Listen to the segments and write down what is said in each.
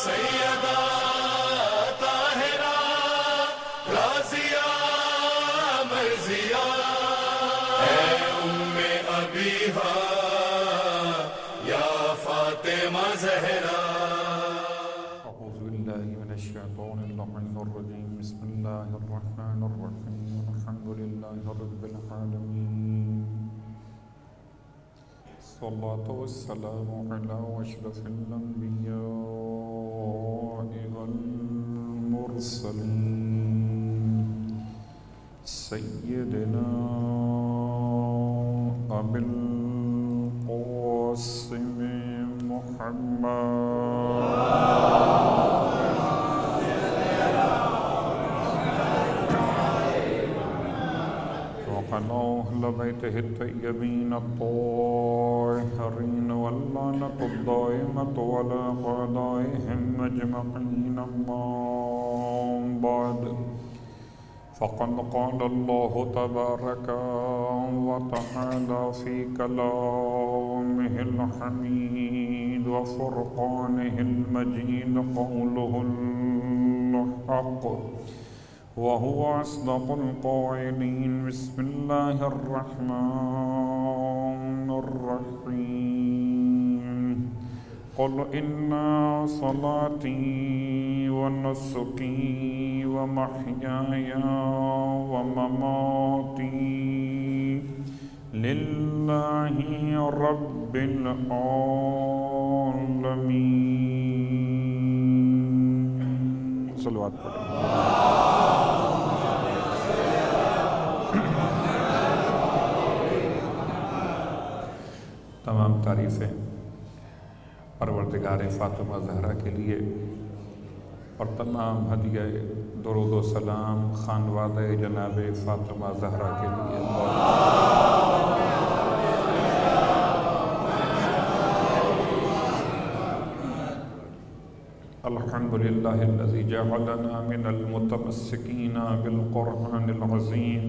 سیدہ طاہرہ رازیہ مرضیہ اے ام ابیہا یا فاطمہ زہرا۔ اعوذ باللہ من الشیطان اللعین الرجیم، بسم اللہ الرحمن الرحیم، الحمد للہ رب العالمین، الصلاة والسلام علی اشرف الانبیاء والمرسلین، سیدنا ابی القاسم محمد وعلى أهل بيته الطيبين الطاهرين واللعنة الدائمة على أعدائهم أجمعين، أما بعد، فقد قال الله تبارك وتعالى في كلامه الحميد وفرقانه المجيد قوله الحق وهو أصدق القائلين، بسم الله الرحمن الرحيم، قل إن صلاتي ونسكي ومحياي ومماتي لله رب العالمين۔ صلوات پڑھیں۔ تمام تعریفیں پروردگار فاطمہ زہرا کے لیے، اور تمام ہدیہ درود و سلام خانوادہ جناب فاطمہ زہرا کے لیے۔ الحمدللہ الذی جعلنا من المتمسکین بالقرآن العظیم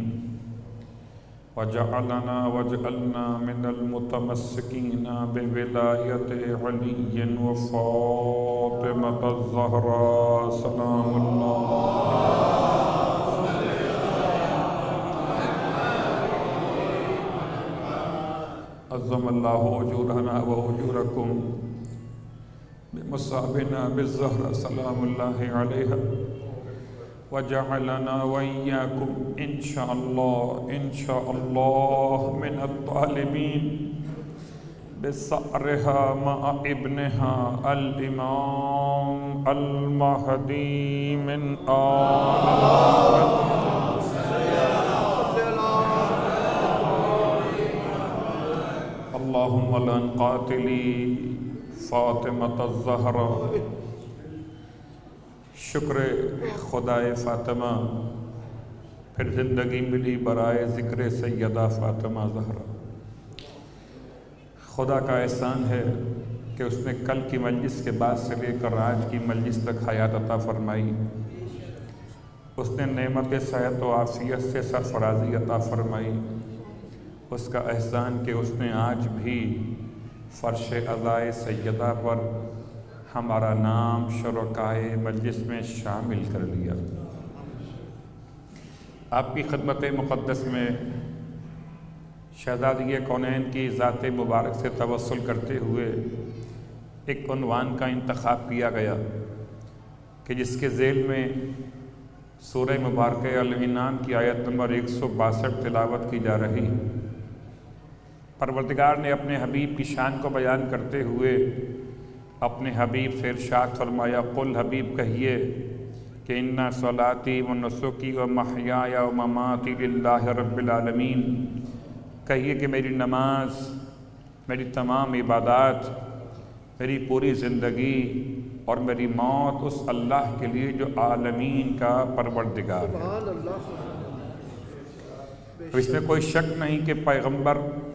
وجعلنا من المتمسکین بولایت علی وفاطمۃ الزہراء سلام اللہ عظم اللہ اجورنا و اجورکم بمصابنا بالزہرا سلام اللہ علیہ، وجعلنا وإياكم إن شاء الله من الطالبين بثأرها مع ابنها الإمام المهدي من آل اللهم لن قاتلی فاطمة الزہراء۔ شکر خدائے فاطمہ، پھر زندگی ملی برائے ذکر سیدہ فاطمہ زہرا۔ خدا کا احسان ہے کہ اس نے کل کی مجلس کے بعد سے لے کر آج کی مجلس تک حیات عطا فرمائی۔ اس نے نعمت صحت و عافیت سے سرفرازی عطا فرمائی۔ اس کا احسان کہ اس نے آج بھی فرش عزائے سیدہ پر ہمارا نام شرکائے مجلس میں شامل کر لیا۔ آپ کی خدمت مقدس میں شہزادی کونین کی ذات مبارک سے توسل کرتے ہوئے ایک عنوان کا انتخاب کیا گیا کہ جس کے ذیل میں سورہ مبارکہ الانعام کی آیت نمبر 162 تلاوت کی جا رہی۔ پروردگار نے اپنے حبیب کی شان کو بیان کرتے ہوئے اپنے حبیب سے ارشاد فرمایا، قل حبیب کہیے کہ اِنَّ صَلَاتِي وَنُسُكِي وَمَحْيَايَ وَمَمَاتِي لِلَّهِ رَبِّ الْعَالَمِينَ، کہیے کہ میری نماز، میری تمام عبادات، میری پوری زندگی اور میری موت اس اللہ کے لیے جو عالمین کا پروردگار ہے۔ اس میں کوئی شک نہیں کہ پیغمبر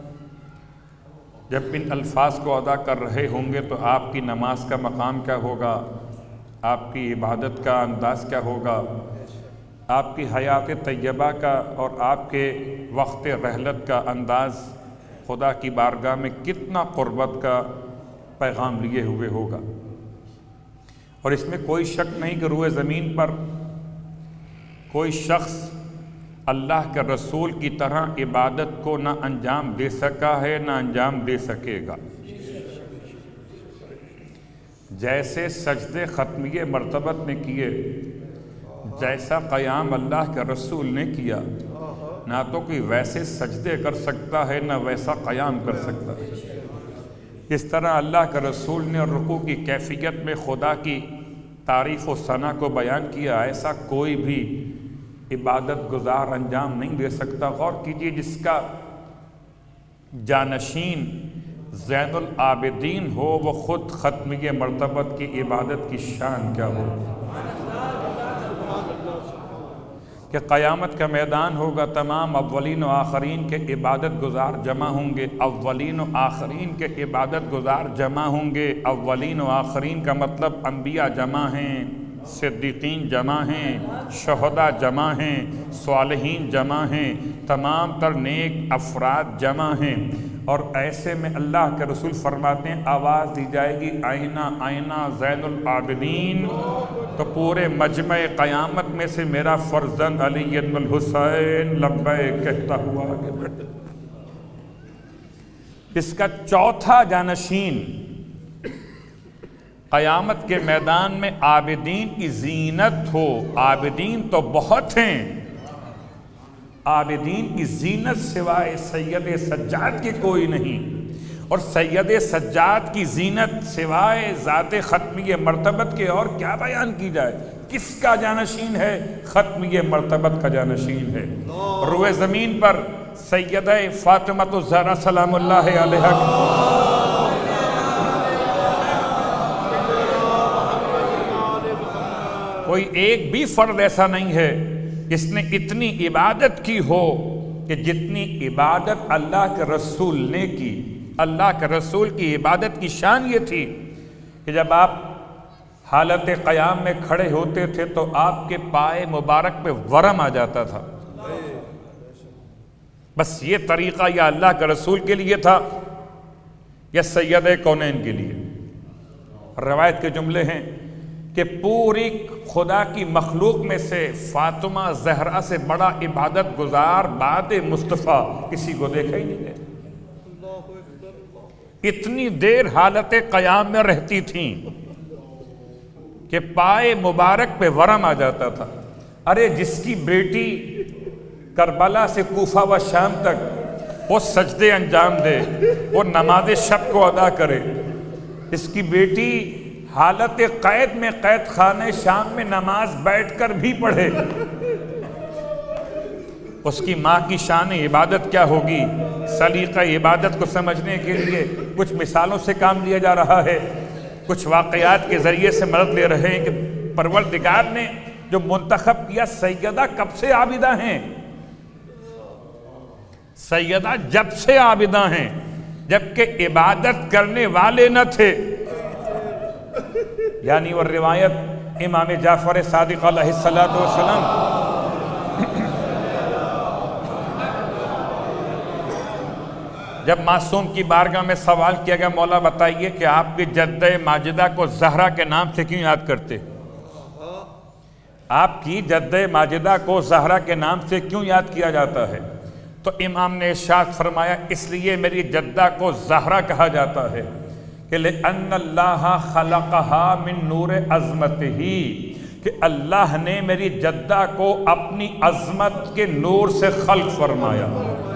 جب ان الفاظ کو ادا کر رہے ہوں گے تو آپ کی نماز کا مقام کیا ہوگا، آپ کی عبادت کا انداز کیا ہوگا، آپ کی حیات طیبہ کا اور آپ کے وقت رحلت کا انداز خدا کی بارگاہ میں کتنا قربت کا پیغام لیے ہوئے ہوگا۔ اور اس میں کوئی شک نہیں کہ روئے زمین پر کوئی شخص اللہ کے رسول کی طرح عبادت کو نہ انجام دے سکا ہے نہ انجام دے سکے گا۔ جیسے سجدے ختمیہ مرتبت نے کیے، جیسا قیام اللہ کے رسول نے کیا، نہ تو کوئی ویسے سجدے کر سکتا ہے نہ ویسا قیام کر سکتا ہے۔ اس طرح اللہ کے رسول نے رکوع کی کیفیت میں خدا کی تعریف و ثنا کو بیان کیا، ایسا کوئی بھی عبادت گزار انجام نہیں دے سکتا۔ غور کیجئے، جس کا جانشین زین العابدین ہو وہ خود ختمیہ مرتبت کی عبادت کی شان کیا ہو، کہ قیامت کا میدان ہوگا، تمام اولین و آخرین کے عبادت گزار جمع ہوں گے، اولین و آخرین کے عبادت گزار جمع ہوں گے۔ اولین و آخرین کا مطلب انبیاء جمع ہیں، صدیقین جمع ہیں، شہداء جمع ہیں، صالحین جمع ہیں، تمام تر نیک افراد جمع ہیں۔ اور ایسے میں اللہ کے رسول فرماتے ہیں آواز دی جائے گی آئینہ آئینہ زین العابدین، تو پورے مجمع قیامت میں سے میرا فرزند علی بن الحسین لبیک کہتا ہوا آگے بڑھتا۔ اس کا چوتھا جانشین قیامت کے میدان میں عابدین کی زینت ہو۔ عابدین تو بہت ہیں، عابدین کی زینت سوائے سید سجاد کی کوئی نہیں، اور سید سجاد کی زینت سوائے ذات ختمیہ مرتبت کے اور کیا بیان کی جائے۔ کس کا جانشین ہے؟ ختمیہ مرتبت کا جانشین ہے۔ روئے زمین پر سیدہ فاطمہ الزہرا سلام اللہ علیہا کوئی ایک بھی فرد ایسا نہیں ہے جس نے اتنی عبادت کی ہو کہ جتنی عبادت اللہ کے رسول نے کی۔ اللہ کے رسول کی عبادت کی شان یہ تھی کہ جب آپ حالت قیام میں کھڑے ہوتے تھے تو آپ کے پائے مبارک پہ ورم آ جاتا تھا۔ بس یہ طریقہ یا اللہ کے رسول کے لیے تھا یا سید کونین کے لیے۔ روایت کے جملے ہیں کہ پوری خدا کی مخلوق میں سے فاطمہ زہرا سے بڑا عبادت گزار بعد مصطفیٰ کسی کو دیکھا ہی نہیں ہے۔ اتنی دیر حالت قیام میں رہتی تھیں کہ پائے مبارک پہ ورم آ جاتا تھا۔ ارے جس کی بیٹی کربلا سے کوفہ و شام تک وہ سجدے انجام دے، وہ نماز شب کو ادا کرے، اس کی بیٹی حالت قید میں قید خانے شام میں نماز بیٹھ کر بھی پڑھے، اس کی ماں کی شان عبادت کیا ہوگی؟ سلیقہ عبادت کو سمجھنے کے لیے کچھ مثالوں سے کام لیا جا رہا ہے، کچھ واقعات کے ذریعے سے مدد لے رہے ہیں کہ پروردگار نے جو منتخب کیا، سیدہ کب سے عابدہ ہیں؟ سیدہ جب سے عابدہ ہیں جبکہ عبادت کرنے والے نہ تھے۔ یعنی وہ روایت امام جعفر صادق علیہ السلام جب معصوم کی بارگاہ میں سوال کیا گیا، مولا بتائیے کہ آپ کی جدہ ماجدہ کو زہرا کے نام سے کیوں یاد کرتے؟ آپ کی جدہ ماجدہ کو زہرا کے نام سے کیوں یاد کیا جاتا ہے؟ تو امام نے ارشاد فرمایا اس لیے میری جدہ کو زہرا کہا جاتا ہے کہ لِأَنَّ اللَّهَ خَلَقَهَا مِن نُورِ عَظْمَتِهِ، کہ اللہ نے میری جدہ کو اپنی عظمت کے نور سے خلق فرمایا۔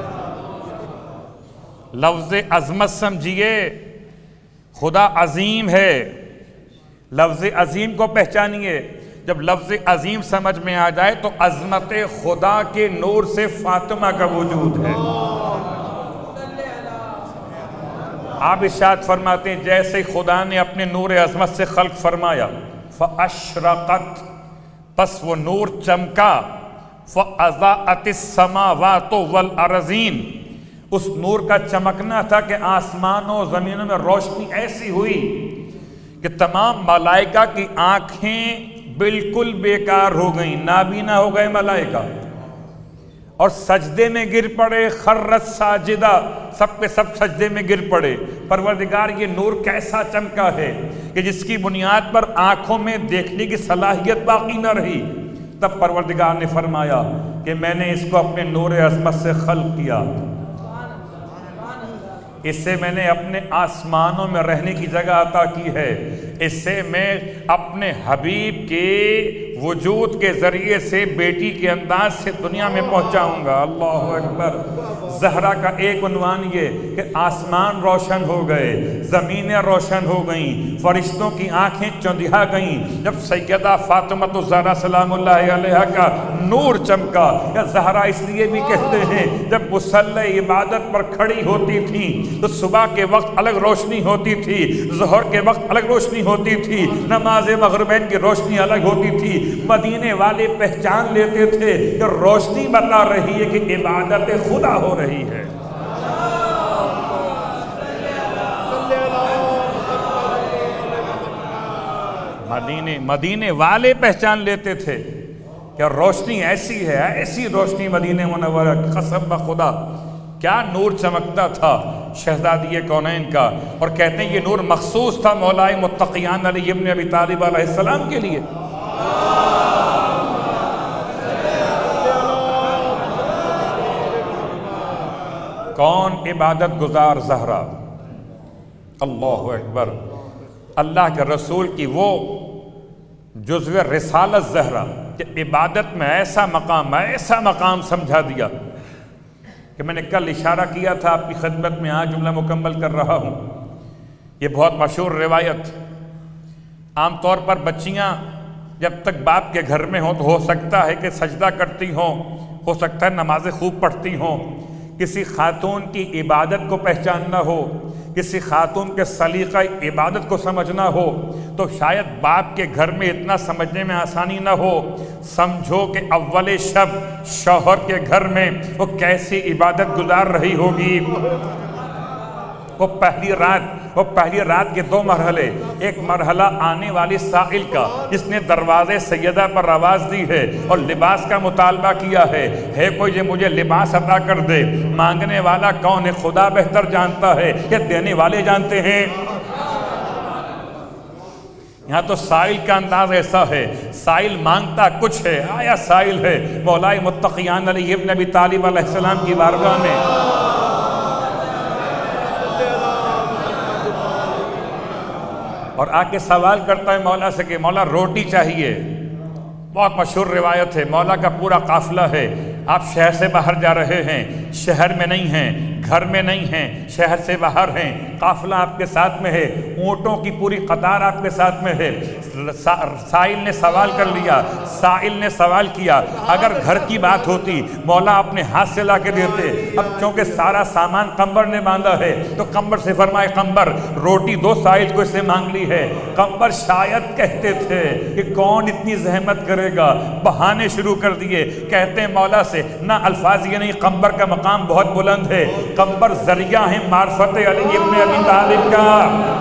لفظ عظمت سمجھیے، خدا عظیم ہے، لفظ عظیم کو پہچانیے۔ جب لفظ عظیم سمجھ میں آ جائے تو عظمت خدا کے نور سے فاطمہ کا وجود ہے۔ آپ ارشاد فرماتے ہیں جیسے خدا نے اپنے نور عظمت سے خلق فرمایا، فَأَشْرَقَتْ، پس وہ نور چمکا، فَأَضَاءَتِ السَّمَاوَاتُ وَالْأَرْضِينَ، اس نور کا چمکنا تھا کہ آسمانوں زمینوں میں روشنی ایسی ہوئی کہ تمام ملائکہ کی آنکھیں بالکل بیکار ہو گئیں، نابینا ہو گئے ملائکہ، اور سجدے میں گر پڑے، خرت ساجدہ، سب کے سب سجدے میں گر پڑے۔ پروردگار یہ نور کیسا چمکا ہے کہ جس کی بنیاد پر آنکھوں میں دیکھنے کی صلاحیت باقی نہ رہی۔ تب پروردگار نے فرمایا کہ میں نے اس کو اپنے نور عظمت سے خلق کیا، اس سے میں نے اپنے آسمانوں میں رہنے کی جگہ عطا کی ہے، اس سے میں اپنے حبیب کے وجود کے ذریعے سے بیٹی کے انداز سے دنیا میں پہنچاؤں گا۔ اللہ اکبر۔ زہرا کا ایک عنوان یہ کہ آسمان روشن ہو گئے، زمینیں روشن ہو گئیں، فرشتوں کی آنکھیں چندھیا گئیں جب سیدہ فاطمہ الزہرا سلام اللہ علیہا کا نور چمکا۔ یا زہرا اس لیے بھی کہتے ہیں جب مصلی عبادت پر کھڑی ہوتی تھیں تو صبح کے وقت الگ روشنی ہوتی تھی، ظہر کے وقت الگ روشنی ہوتی تھی، نماز مغربین کی روشنی الگ ہوتی تھی۔ مدینے والے پہچان لیتے تھے کہ روشنی بتا رہی ہے کہ عبادت خدا ہو رہی ہے۔ مدینے والے پہچان لیتے تھے کہ روشنی ایسی ہے، ایسی روشنی مدینے منورہ، قسم بخدا کیا نور چمکتا تھا شہزادی کونین کا۔ اور کہتے ہیں یہ نور مخصوص تھا مولا متقیان علی ابن ابی طالب علیہ السلام کے لیے۔ کون عبادت گزار زہرا، اللہ اکبر، اللہ کے رسول کی وہ جزو رسالت زہرا کہ عبادت میں ایسا مقام سمجھا دیا کہ میں نے کل اشارہ کیا تھا، آپ کی خدمت میں آج جملہ مکمل کر رہا ہوں۔ یہ بہت مشہور روایت، عام طور پر بچیاں جب تک باپ کے گھر میں ہوں تو ہو سکتا ہے کہ سجدہ کرتی ہوں، ہو سکتا ہے نمازیں خوب پڑھتی ہوں، کسی خاتون کی عبادت کو پہچاننا ہو، کسی خاتون کے سلیقہ عبادت کو سمجھنا ہو تو شاید باپ کے گھر میں اتنا سمجھنے میں آسانی نہ ہو۔ سمجھو کہ اول شب شوہر کے گھر میں وہ کیسی عبادت گزار رہی ہوگی۔ وہ پہلی رات کے دو مرحلے، ایک مرحلہ آنے والی سائل کا جس نے دروازے سیدہ پر آواز دی ہے اور لباس کا مطالبہ کیا ہے کوئی جو مجھے لباس عطا کر دے۔ مانگنے والا کون ہے خدا بہتر جانتا ہے یا دینے والے جانتے ہیں؟ یہاں تو سائل کا انداز ایسا ہے، سائل مانگتا کچھ ہے، آیا سائل ہے مولا متقیان علی ابن ابی طالب علیہ السلام کی بارگاہ میں، اور آ کے سوال کرتا ہے مولا سے کہ مولا روٹی چاہیے۔ بہت مشہور روایت ہے، مولا کا پورا قافلہ ہے، آپ شہر سے باہر جا رہے ہیں، شہر میں نہیں ہیں، گھر میں نہیں ہیں، شہر سے باہر ہیں، قافلہ آپ کے ساتھ میں ہے، اونٹوں کی پوری قطار آپ کے ساتھ میں ہے۔ سائل نے سوال کر لیا، سائل نے سوال کیا، اگر گھر کی بات ہوتی مولا اپنے ہاتھ سے لا کے دیتے، اب چونکہ سارا سامان قمبر نے باندھا ہے تو قمبر سے فرمائے قمبر روٹی دو، سائل کو اس سے مانگ لی ہے۔ قمبر شاید کہتے تھے کہ کون اتنی زحمت کرے گا، بہانے شروع کر دیے، کہتے ہیں مولا سے نہ الفاظ یہ نہیں، قمبر کا مقام بہت بلند ہے، قمبر ذریعہ ہے معرفت علی ابن ابی طالب کا،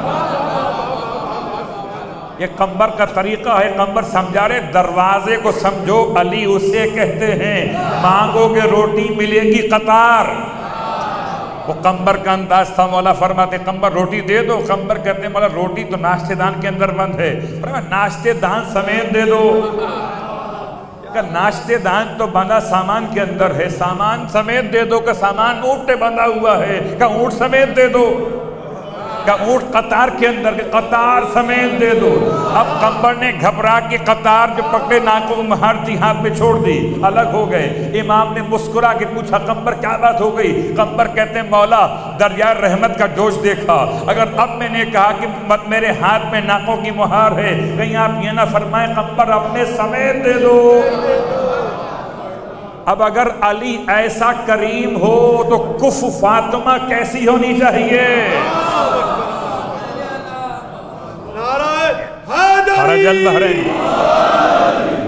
یہ قمبر کا طریقہ ہے۔ قمبر سمجھا رہے دروازے کو سمجھو، علی اسے کہتے ہیں مانگو گے روٹی ملے گی قطار۔ وہ قمبر کا انداز تھا، مولا فرماتے قمبر روٹی دے دو، قمبر کہتے ہیں مولا روٹی تو ناشتے دان کے اندر بند ہے، ناشتے دان سمیت دے دو۔ ناشتے دان تو بندہ سامان کے اندر ہے، سامان سمیت دے دو، کہ سامان اونٹ پہ بندھا ہوا ہے، کہ اونٹ سمیت دے دو، کہ اونٹ قطار کے اندر، کہ قطار سمیت دے دو۔ اب قمبر نے گھبرا کے قطار جو پکڑے ناکوں مہار تھی ہاتھ پہ چھوڑ دی، الگ ہو گئے۔ امام نے مسکرا کے پوچھا قمبر کیا بات ہو گئی؟ قمبر کہتے ہیں مولا دریا رحمت کا جوش دیکھا، اگر اب میں نے کہا کہ میرے ہاتھ میں ناکوں کی مہار ہے، کہیں آپ یہ نہ فرمائیں قمبر اپنے سمیت دے دو۔ اب اگر علی ایسا کریم ہو تو کف فاطمہ کیسی ہونی چاہیے؟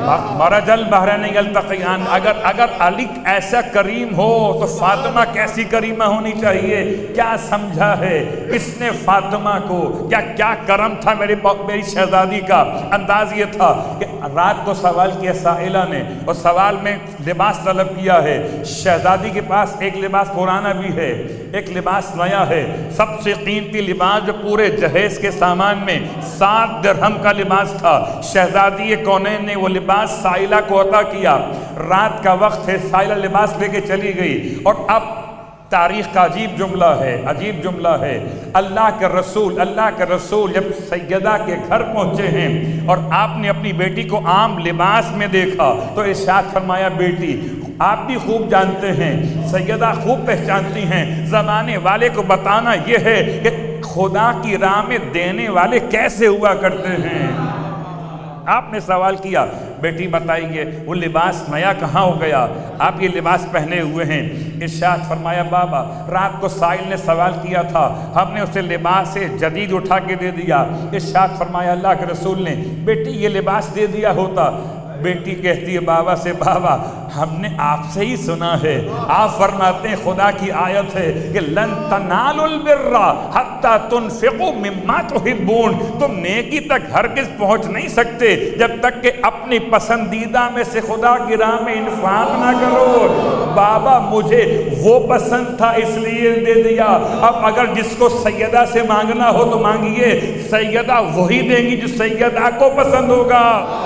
مرجل بحرین یلتقیان، اگر علی ایسا کریم ہو تو فاطمہ کیسی کریمہ ہونی چاہیے؟ کیا سمجھا ہے اس نے فاطمہ کو؟ کیا کرم تھا میری شہزادی کا؟ انداز یہ تھا کہ رات کو سوال کیا سائلہ نے، اور سوال میں لباس طلب کیا ہے۔ شہزادی کے پاس ایک لباس پرانا بھی ہے، ایک لباس نیا ہے۔ سب سے قیمتی لباس جو پورے جہیز کے سامان میں 7 درہم کا لباس تھا، شہزادی کونین نے وہ لباس سائلہ کو عطا کیا۔ رات کا وقت ہے، سائلہ لباس لے کے چلی گئی، اور اب تاریخ کا عجیب جملہ ہے، اللہ کے رسول جب سیدہ کے گھر پہنچے ہیں اور آپ نے اپنی بیٹی کو عام لباس میں دیکھا تو ارشاد فرمایا، بیٹی آپ بھی خوب جانتے ہیں، سیدہ خوب پہچانتی ہیں، زمانے والے کو بتانا یہ ہے کہ خدا کی راہ میں دینے والے کیسے ہوا کرتے ہیں۔ آپ نے سوال کیا، بیٹی بتائیے وہ لباس نیا کہاں ہو گیا؟ آپ یہ لباس پہنے ہوئے ہیں۔ ارشاد فرمایا، بابا رات کو سائل نے سوال کیا تھا، ہم نے اسے لباس جدید اٹھا کے دے دیا۔ ارشاد فرمایا اللہ کے رسول نے، بیٹی یہ لباس دے دیا ہوتا۔ بیٹی کہتی ہے بابا سے، بابا ہم نے آپ سے ہی سنا ہے، آپ فرماتے ہیں خدا کی آیت ہے کہ لن تنالوا البر حتی تنفقوا مما تحبون، تم نیکی تک ہرگز پہنچ نہیں سکتے جب تک کہ اپنی پسندیدہ میں سے خدا کی راہ میں انفاق نہ کرو۔ بابا مجھے وہ پسند تھا اس لیے دے دیا، اب اگر جس کو سیدہ سے مانگنا ہو تو مانگیے، سیدہ وہی دیں گی جو سیدہ کو پسند ہوگا۔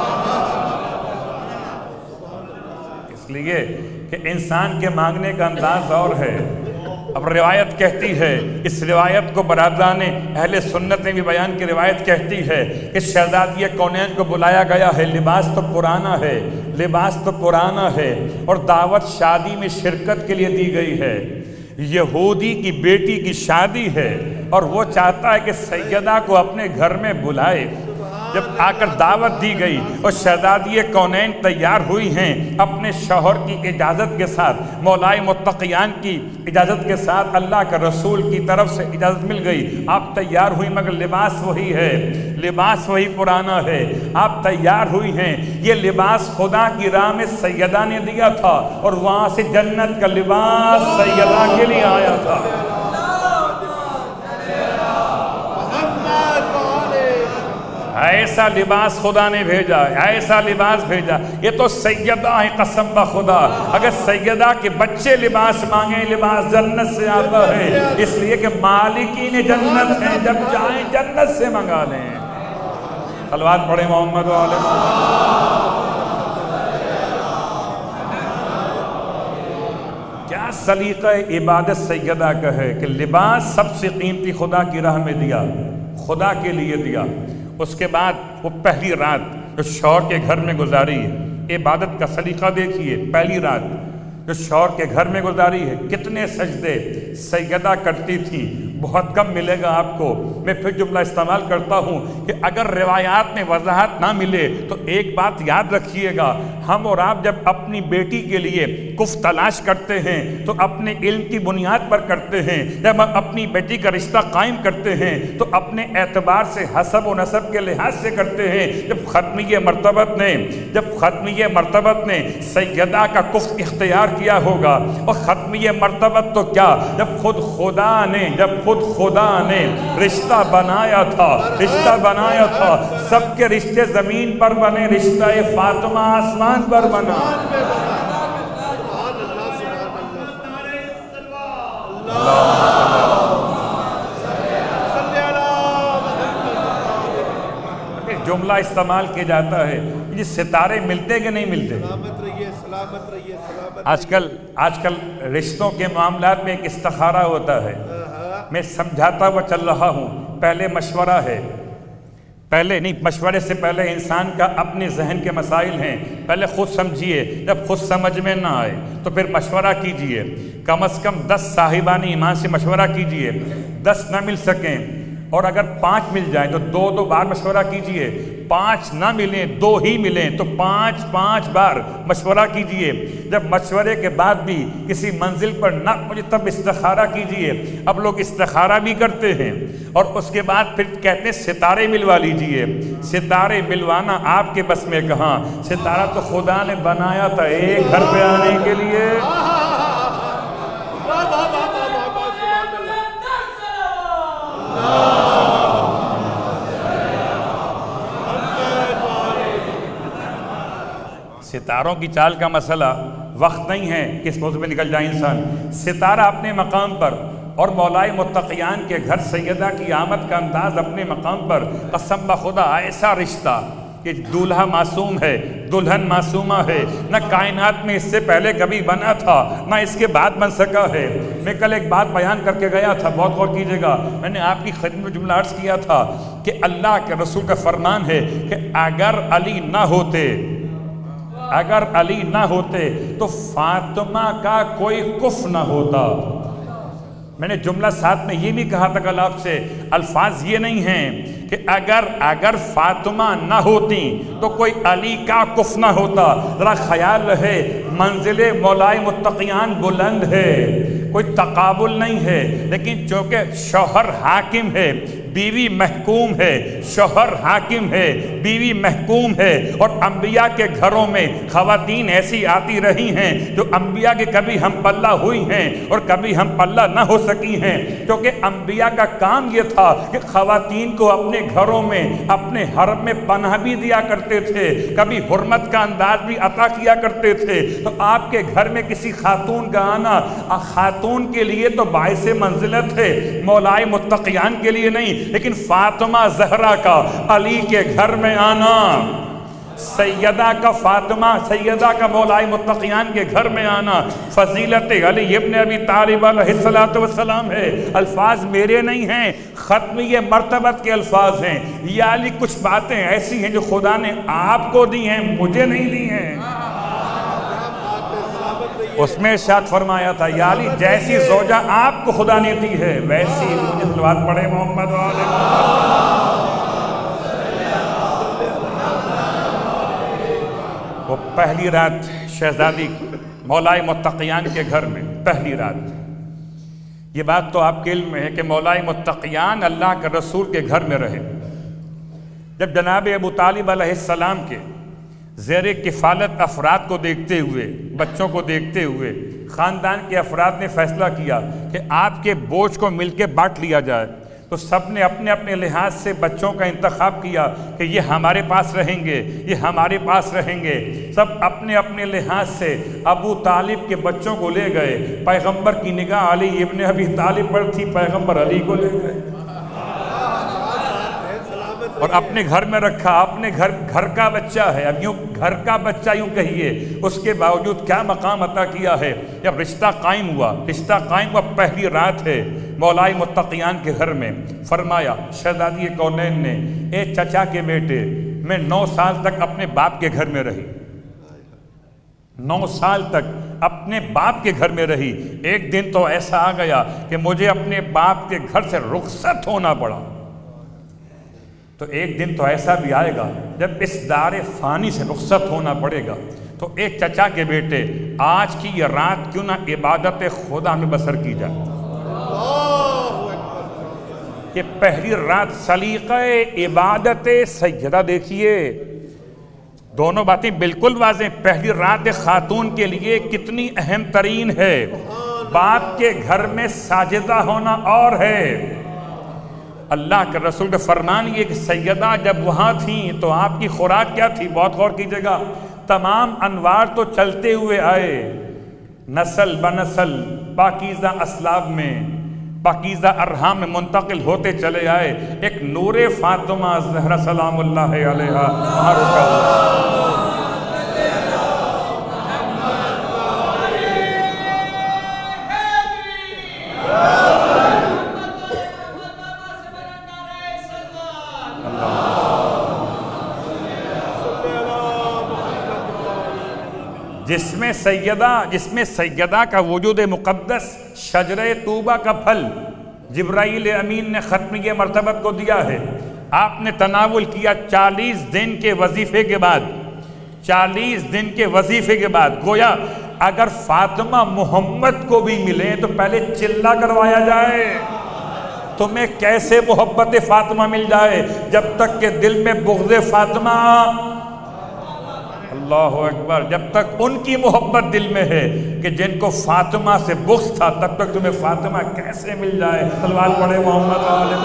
اس لیے کہ انسان کے مانگنے کا انداز اور ہے۔ اب روایت کہتی ہے، اس روایت کو برادران اہل سنت نے بھی بیان کی، روایت کہتی ہے کہ شہزادی کونین کو بلایا گیا ہے، لباس تو پرانا ہے اور دعوت شادی میں شرکت کے لیے دی گئی ہے۔ یہودی کی بیٹی کی شادی ہے اور وہ چاہتا ہے کہ سیدہ کو اپنے گھر میں بلائے۔ جب آ کر دعوت دی گئی اور شہزادی کونین تیار ہوئی ہیں اپنے شوہر کی اجازت کے ساتھ، مولائے متقیان کی اجازت کے ساتھ، اللہ کے رسول کی طرف سے اجازت مل گئی، آپ تیار ہوئی، مگر لباس وہی ہے، لباس وہی پرانا ہے۔ آپ تیار ہوئی ہیں، یہ لباس خدا کی راہ میں سیدہ نے دیا تھا اور وہاں سے جنت کا لباس سیدہ کے لیے آیا تھا۔ ایسا لباس خدا نے بھیجا، ایسا لباس بھیجا، یہ تو سیدہ ہے قسم بخدا۔ اگر سیدہ کے بچے لباس مانگیں، لباس جنت سے آتا ہے، اس لیے کہ مالکین جنت ہیں، جب چاہیں جنت سے منگا لیں۔ صلوات پڑھیں محمد و آلہ کیا سلیقہ عبادت سیدہ کا ہے کہ لباس سب سے قیمتی خدا کی راہ میں دیا، خدا کے لیے دیا۔ اس کے بعد وہ پہلی رات جو شوہر کے گھر میں گزاری ہے، عبادت کا سلیقہ دیکھیے، پہلی رات جو شوہر کے گھر میں گزاری ہے، کتنے سجدے سیدہ کرتی تھی، بہت کم ملے گا آپ کو۔ میں پھر جملہ استعمال کرتا ہوں کہ اگر روایات میں وضاحت نہ ملے تو ایک بات یاد رکھیے گا، ہم اور آپ جب اپنی بیٹی کے لیے کف تلاش کرتے ہیں تو اپنے علم کی بنیاد پر کرتے ہیں، جب ہم اپنی بیٹی کا رشتہ قائم کرتے ہیں تو اپنے اعتبار سے حسب و نسب کے لحاظ سے کرتے ہیں۔ جب ختمیہ مرتبت نے سیدہ کا کف اختیار کیا ہوگا، اور ختمیہ مرتبت تو کیا، جب خود خدا نے رشتہ بنایا تھا، سب کے رشتے زمین پر بنے، رشتہ فاطمہ آسمان پر بنا۔ جملہ استعمال کیا جاتا ہے، یہ ستارے ملتے کہ نہیں ملتے؟ آج کل رشتوں کے معاملات میں ایک استخارہ ہوتا ہے، میں سمجھاتا ہوا چل رہا ہوں، پہلے مشورہ ہے، مشورے سے پہلے انسان کا اپنے ذہن کے مسائل ہیں، پہلے خود سمجھیے، جب خود سمجھ میں نہ آئے تو پھر مشورہ کیجئے، کم از کم 10 صاحبان ایمان سے مشورہ کیجئے، 10 نہ مل سکیں اور اگر 5 مل جائیں تو 2 بار مشورہ کیجئے، 5 نہ ملیں 2 ہی ملیں تو 5 بار مشورہ کیجئے. جب مشورے کے بعد بھی کسی منزل پر نہ پہنچے تب استخارہ کیجئے. اب لوگ استخارہ بھی کرتے ہیں اور اس کے بعد پھر کہتے ہیں ستارے ملوا لیجئے. ستارے ملوانا آپ کے بس میں کہاں؟ ستارہ تو خدا نے بنایا تھا ایک گھر پہ آنے کے لیے. ستاروں کی چال کا مسئلہ وقت نہیں ہے کہ اس موضوع میں نکل جائے انسان. ستارہ اپنے مقام پر اور مولا متقیان کے گھر سیدہ کی آمد کا انداز اپنے مقام پر. قسم بخدا ایسا رشتہ کہ دولہا معصوم ہے، دلہن معصومہ ہے، نہ کائنات میں اس سے پہلے کبھی بنا تھا نہ اس کے بعد بن سکا ہے. میں کل ایک بات بیان کر کے گیا تھا، بہت غور کیجئے گا. میں نے آپ کی خدمت میں جملہ عرض کیا تھا کہ اللہ کے رسول کا فرمان ہے کہ اگر علی نہ ہوتے تو فاطمہ کا کوئی کف نہ ہوتا. میں نے جملہ ساتھ میں یہ بھی کہا تھا کل آپ سے، الفاظ یہ نہیں ہیں کہ اگر فاطمہ نہ ہوتی تو کوئی علی کا کف نہ ہوتا. ذرا خیال رہے منزل مولا متقیان بلند ہے، کوئی تقابل نہیں ہے، لیکن چونکہ شوہر حاکم ہے بیوی محکوم ہے، شوہر حاکم ہے بیوی محکوم ہے. اور انبیاء کے گھروں میں خواتین ایسی آتی رہی ہیں جو انبیاء کے کبھی ہم پلہ ہوئی ہیں اور کبھی ہم پلہ نہ ہو سکی ہیں، کیونکہ انبیاء کا کام یہ تھا کہ خواتین کو اپنے گھروں میں اپنے حرم میں پناہ بھی دیا کرتے تھے، کبھی حرمت کا انداز بھی عطا کیا کرتے تھے. تو آپ کے گھر میں کسی خاتون کا آنا خاتون کے لیے تو باعث منزلت ہے، مولائے متقیان کے لیے نہیں. لیکن فاطمہ زہرا کا علی کے گھر میں آنا، سیدہ کا مولائے متقیان کے گھر میں آنا فضیلت علی ابن ابی طالب علیہ السلام ہے. الفاظ میرے نہیں ہیں، ختمیہ مرتبت کے الفاظ ہیں. یا علی کچھ باتیں ایسی ہیں جو خدا نے آپ کو دی ہیں، مجھے نہیں دی ہیں. اس میں ارشاد فرمایا تھا یا علی جیسی زوجہ آپ کو خدا نے دی ہے ویسی مجھے صلوات پڑھے محمد والے. وہ پہلی رات شہزادی مولائے متقیان کے گھر میں، پہلی رات. یہ بات تو آپ کے علم میں ہے کہ مولائے متقیان اللہ کے رسول کے گھر میں رہے. جب جناب ابو طالب علیہ السلام کے زیر کفالت افراد کو دیکھتے ہوئے، بچوں کو دیکھتے ہوئے خاندان کے افراد نے فیصلہ کیا کہ آپ کے بوجھ کو مل کے بانٹ لیا جائے. تو سب نے اپنے اپنے لحاظ سے بچوں کا انتخاب کیا کہ یہ ہمارے پاس رہیں گے، یہ ہمارے پاس رہیں گے. سب اپنے اپنے لحاظ سے ابو طالب کے بچوں کو لے گئے. پیغمبر کی نگاہ علی ابن ابی طالب پر تھی، پیغمبر علی کو لے گئے اور اپنے گھر میں رکھا. اپنے گھر کا بچہ ہے، اب یوں گھر کا بچہ یوں کہیے، اس کے باوجود کیا مقام عطا کیا ہے. جب رشتہ قائم ہوا پہلی رات ہے مولائے متقیان کے گھر میں. فرمایا شہزادی کونین نے اے چچا کے بیٹے، میں 9 سال تک اپنے باپ کے گھر میں رہی، 9 سال تک اپنے باپ کے گھر میں رہی. ایک دن تو ایسا آ گیا کہ مجھے اپنے باپ کے گھر سے رخصت ہونا پڑا. تو ایک دن تو ایسا بھی آئے گا جب اس دار فانی سے رخصت ہونا پڑے گا. تو ایک چچا کے بیٹے آج کی یہ رات کیوں نہ عبادت خدا میں بسر کی جائے. یہ پہلی رات سلیقہ عبادت سیدہ دیکھیے، دونوں باتیں بالکل واضح. پہلی رات خاتون کے لیے کتنی اہم ترین ہے. باپ کے گھر میں ساجدہ ہونا اور ہے. اللہ کے رسول کا فرمان یہ کہ سیدہ جب وہاں تھیں تو آپ کی خوراک کیا تھی؟ بہت غور کیجئے گا. تمام انوار تو چلتے ہوئے آئے، نسل بنسل پاکیزہ اسلاب میں، پاکیزہ ارحام میں منتقل ہوتے چلے آئے. ایک نور فاطمہ زہرا سلام اللہ علیہا وہاں رکا. جس میں سیدہ کا وجود مقدس شجرہ طوبہ کا پھل جبرائیل امین نے ختمیہ مرتبت کو دیا ہے. آپ نے تناول کیا 40 دن کے وظیفے کے بعد، 40 دن کے وظیفے کے بعد۔ گویا اگر فاطمہ محمد کو بھی ملے تو پہلے چلہ کروایا جائے۔ تمہیں کیسے محبت فاطمہ مل جائے جب تک کہ دل میں بغض فاطمہ، اللہ اکبر، جب تک ان کی محبت دل میں ہے کہ جن کو فاطمہ سے بغض تھا، تب تک تمہیں فاطمہ کیسے مل جائے؟ صلوات پڑھے محمد والے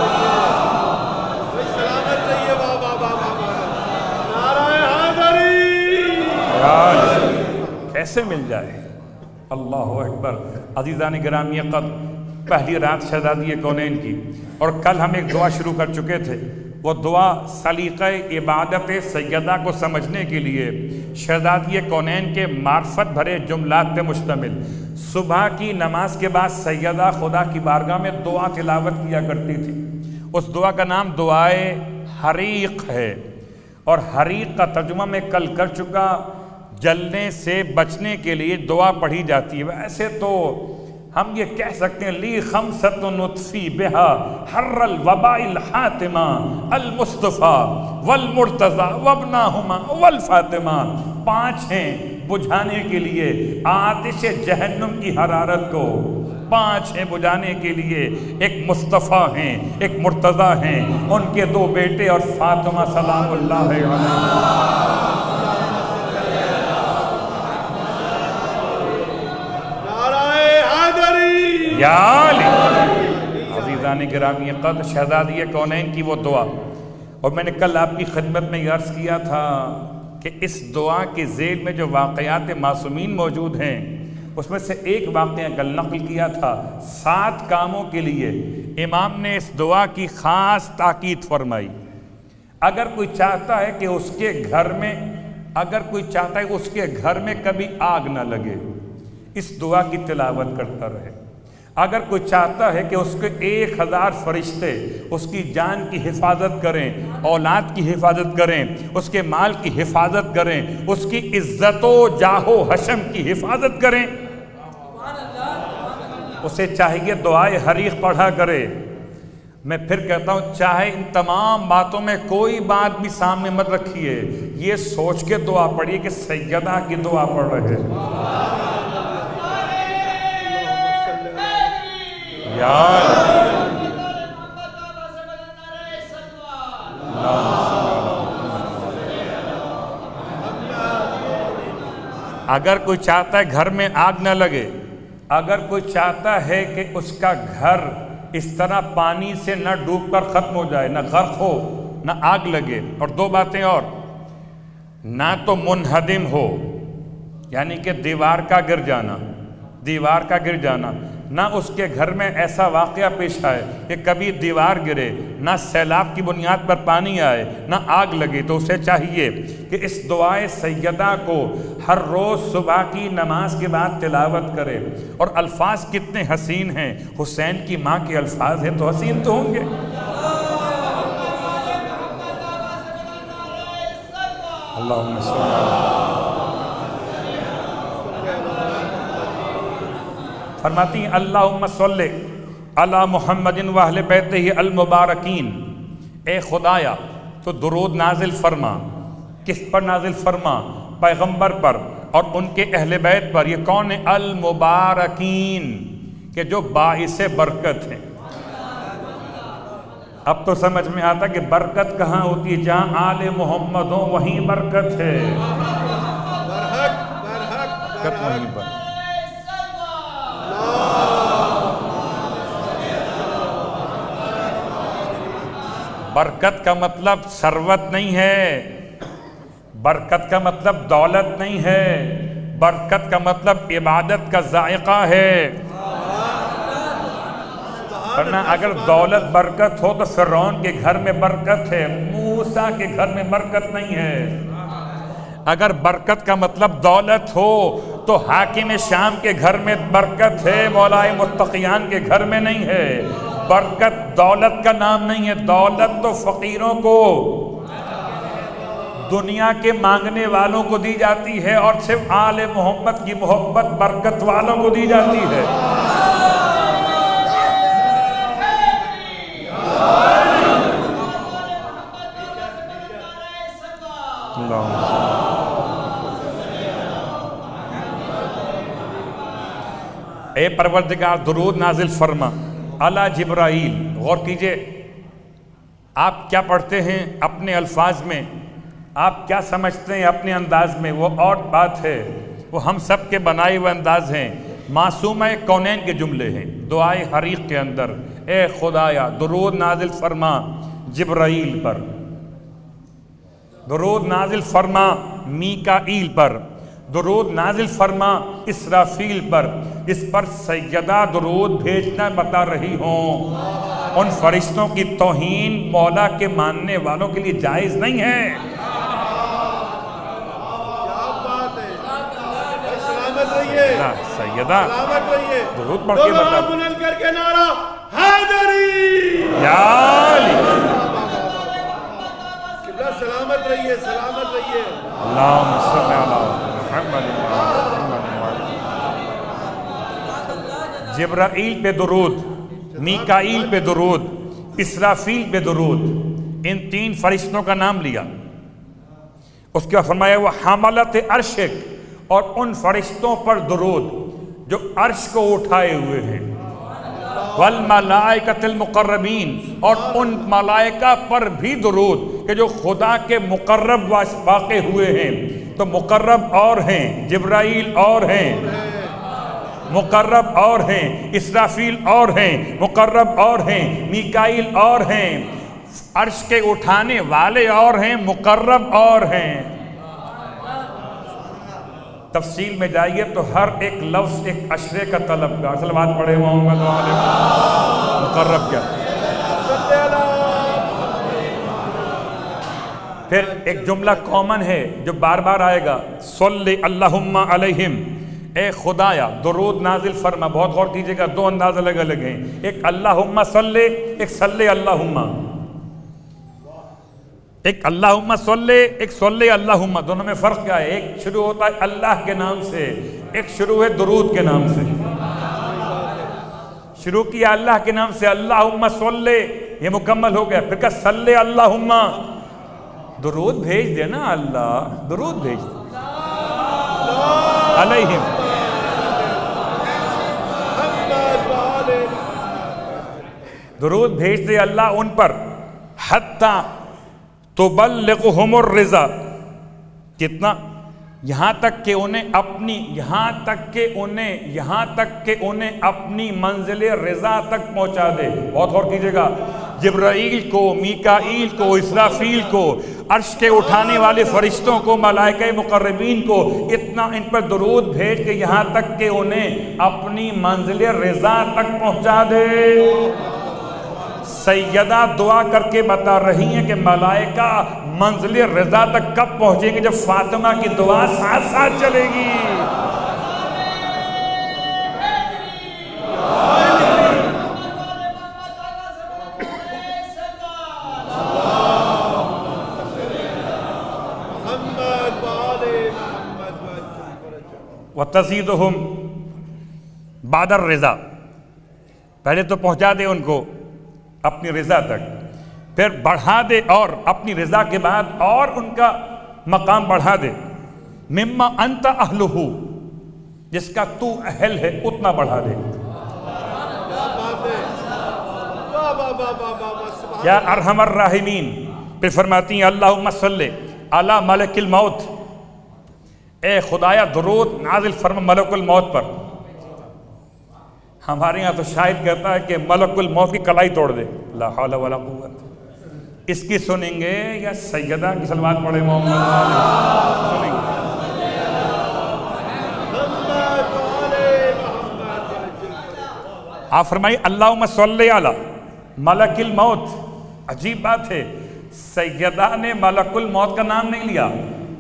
سلامت رہیے بابا بابا، نعرہ حیدری، کیسے مل جائے؟ اللہ اکبر۔ عزیزان گرامی قدر، پہلی رات شہزادی کونین کی، اور کل ہم ایک دعا شروع کر چکے تھے۔ وہ دعا سلیقہ عبادت سیدہ کو سمجھنے کے لیے شہزادی کونین کے معرفت بھرے جملات پہ مشتمل۔ صبح کی نماز کے بعد سیدہ خدا کی بارگاہ میں دعا تلاوت کیا کرتی تھی۔ اس دعا کا نام دعائے حریق ہے، اور حریق کا ترجمہ میں کل کر چکا، جلنے سے بچنے کے لیے دعا پڑھی جاتی ہے۔ ویسے تو ہم یہ کہہ سکتے ہیں لی خمسۃ نطفی بہا حر الوباء الحاتمہ المصطفیٰ والمرتضیٰ وابناہما والفاطمہ، 5 ہیں بجھانے کے لیے آتش جہنم کی حرارت کو، 5 ہیں بجھانے کے لیے، ایک مصطفیٰ ہیں، ایک مرتضیٰ ہیں، ان کے 2 بیٹے اور فاطمہ سلام اللہ علیہ۔ یا علی۔ عزیزان گرامی قدر، شہزادی کونین کی وہ دعا، اور میں نے کل آپ کی خدمت میں یہ عرض کیا تھا کہ اس دعا کے ذیل میں جو واقعات معصومین موجود ہیں، اس میں سے ایک واقعہ کل نقل کیا تھا۔ 7 کاموں کے لیے امام نے اس دعا کی خاص تاکید فرمائی۔ اگر کوئی چاہتا ہے کہ اس کے گھر میں کبھی آگ نہ لگے، اس دعا کی تلاوت کرتا رہے۔ اگر کوئی چاہتا ہے کہ اس کے 1000 فرشتے اس کی جان کی حفاظت کریں، اولاد کی حفاظت کریں، اس کے مال کی حفاظت کریں، اس کی عزت و جاہ و حشم کی حفاظت کریں، اسے چاہیے دعائے حریق پڑھا کرے۔ میں پھر کہتا ہوں، چاہے ان تمام باتوں میں کوئی بات بھی سامنے مت رکھیے، یہ سوچ کے دعا پڑھیے کہ سیدہ کی دعا پڑھ رہے ہیں۔ اگر کوئی چاہتا ہے گھر میں آگ نہ لگے، اگر کوئی چاہتا ہے کہ اس کا گھر اس طرح پانی سے نہ ڈوب کر ختم ہو جائے، نہ غرق ہو، نہ آگ لگے، اور 2 باتیں اور، نہ تو منہدم ہو، یعنی کہ دیوار کا گر جانا، نہ اس کے گھر میں ایسا واقعہ پیش آئے کہ کبھی دیوار گرے، نہ سیلاب کی بنیاد پر پانی آئے، نہ آگ لگے، تو اسے چاہیے کہ اس دعائے سیدہ کو ہر روز صبح کی نماز کے بعد تلاوت کرے۔ اور الفاظ کتنے حسین ہیں، حسین کی ماں کے الفاظ ہیں تو حسین تو ہوں گے۔ اللہم صلی اللہ فرماتی ہیں، اللہم صلی علی محمد و اہل بیتہ المبارکین، اے خدایا تو درود نازل فرما، کس پر نازل فرما؟ پیغمبر پر اور ان کے اہل بیت پر۔ یہ کون ہیں؟ المبارکین، کہ جو باعث برکت ہیں۔ اب تو سمجھ میں آتا کہ برکت کہاں ہوتی ہے؟ جہاں آل محمد ہوں وہیں برکت ہے، برکت وہیں پر۔ برکت کا مطلب ثروت نہیں ہے، برکت کا مطلب دولت نہیں ہے، برکت کا مطلب عبادت کا ذائقہ ہے۔ ورنہ اگر دولت برکت ہو تو فرعون کے گھر میں برکت ہے، موسیٰ کے گھر میں برکت نہیں ہے۔ اگر برکت کا مطلب دولت ہو تو حاکم شام کے گھر میں برکت ہے، مولائے متقیان کے گھر میں نہیں ہے۔ برکت دولت کا نام نہیں ہے، دولت تو فقیروں کو، دنیا کے مانگنے والوں کو دی جاتی ہے، اور صرف آل محمد کی محبت برکت والوں کو دی جاتی ہے۔ اے پروردگار درود نازل فرما علی جبرائیل. غور کیجئے آپ کیا پڑھتے ہیں اپنے الفاظ میں، آپ کیا سمجھتے ہیں اپنے انداز میں، وہ اور بات ہے، وہ ہم سب کے بنائے ہوئے انداز ہیں. معصومہ کونین کے جملے ہیں دعائے حریق کے اندر. اے خدایا درود نازل فرما جبرائیل پر، درود نازل فرما میکائیل پر، درود نازل فرما اسرافیل پر. اس پر سیدہ درود بھیجنا بتا رہی ہوں. ان فرشتوں کی توہین مولا کے ماننے والوں کے لیے جائز نہیں ہے. سیدہ درود پڑھ کے بتا بلند کر کے نعرہ حیدری یا علی. قبلہ سلامت رہیے، سلامت رہیے. اللہم صلی علی محمد. جبرائیل پہ درود، میکائیل پہ درود، اسرافیل پہ درود. ان تین فرشتوں کا نام لیا. اس کے بعد فرمایا وہ حاملت عرشک، اور ان فرشتوں پر درود جو عرش کو اٹھائے ہوئے ہیں. والملائکۃ المقربین، اور ان ملائکہ پر بھی درود کہ جو خدا کے مقرب واقع ہوئے ہیں. تو مقرب اور ہیں، جبرائیل اور ہیں، مقرب اور ہیں، اسرافیل اور ہیں، مقرب اور ہیں، میکائیل اور ہیں، عرش کے اٹھانے والے اور ہیں، مقرب اور ہیں. تفصیل میں جائیے تو ہر ایک لفظ ایک عشرے کا طلبگار. صلوات پڑھے محمد وآلہ. مقرب کیا؟ پھر ایک جملہ کامن ہے جو بار بار آئے گا، صلی اللہم علیہم. اے خدایا درود نازل فرما. بہت غور کیجئے گا، دو انداز الگ الگ ہیں، ایک اللہم صلی، ایک صلی اللہم. ایک اللہم صلی، ایک صلی اللہم. دونوں میں فرق کیا ہے؟ ایک شروع ہوتا ہے اللہ کے نام سے، ایک شروع ہے درود کے نام سے. شروع کیا اللہ کے نام سے اللہم صلی، یہ مکمل ہو گیا. پھر کہا صلی اللہم، درود بھیج دے نا اللہ، درود بھیج دے علیہم. درود بھیج دے اللہ ان پر. حتی تبلغہم الرضا، کتنا؟ یہاں تک کہ انہیں اپنی منزل رضا تک پہنچا دے. بہت غور کیجئے گا، جبرائیل کو، میکائیل کو، اسرافیل کو، عرش کے اٹھانے والے فرشتوں کو، ملائکہ مقربین کو، اتنا ان پر درود بھیج کے یہاں تک کہ انہیں اپنی منزل رضا تک پہنچا دے. سیدہ دعا کر کے بتا رہی ہیں کہ ملائکہ منزل رضا تک کب پہنچیں گے؟ جب فاطمہ کی دعا ساتھ ساتھ چلے گی. وَتَزِيدُهُمْ بَعْدَ الرِّضَا، پہلے تو پہنچا دے ان کو اپنی رضا تک، پھر بڑھا دے اور اپنی رضا کے بعد اور ان کا مقام بڑھا دے. مما انت اہلہ، جس کا تو اہل ہے اتنا بڑھا دے. یا ارحم الراحمین. پھر فرماتی ہیں اللہم صلی علی ملک الموت. اے خدایا درود نازل فرما ملک الموت پر. ہمارے یہاں تو شاید کہتا ہے کہ ملک الموت کی کلائی توڑ دے. لا حول ولا قوت. اس کی سنیں گے یا سیدہ کی صلوات پڑھے محمد سنیں گے؟ آپ فرمائی اللہم صلی علی ملک الموت. عجیب بات ہے، سیدہ نے ملک الموت کا نام نہیں لیا،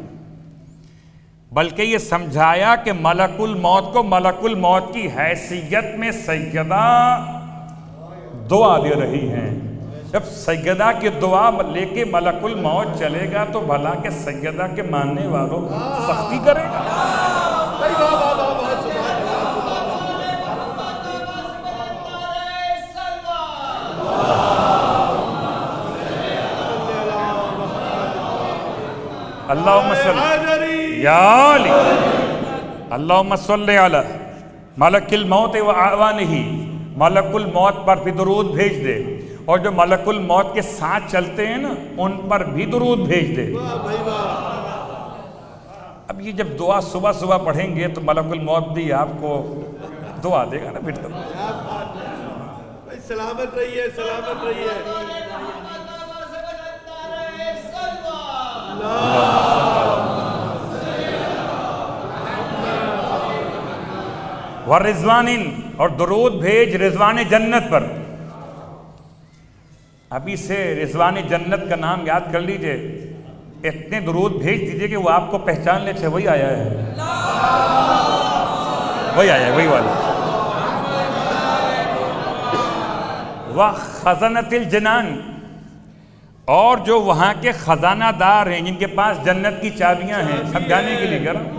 بلکہ یہ سمجھایا کہ ملک الموت کو ملک الموت کی حیثیت میں سیدہ دعا دے رہی ہیں. جب سیدہ کی دعا لے کے ملک الموت چلے گا تو بھلا کہ سیدہ کے ماننے والوں سختی کرے گا. اللہم صلی یا علی اللہم صلی علی ملک الموت و اعوانہ، ملک الموت پر بھی درود بھیج دے، اور جو ملک الموت کے ساتھ چلتے ہیں نا ان پر بھی درود بھیج دے۔ اب یہ جب دعا صبح صبح پڑھیں گے تو ملک الموت بھی آپ کو دعا دے گا نا بیٹا۔ سلامت رہیے، سلامت رہیے۔ ورضوان، اور درود بھیج رضوان جنت پر۔ ابھی سے رضوان جنت کا نام یاد کر لیجئے، اتنے درود بھیج دیجئے کہ وہ آپ کو پہچان لے، وہی آیا ہے، وہی آیا ہے، وہی والا۔ وَخَزَنَةِ الْجِنَانِ، اور جو وہاں کے خزانہ دار ہیں جن کے پاس جنت کی چابیاں ہیں، سمجھانے کے لیے کرو،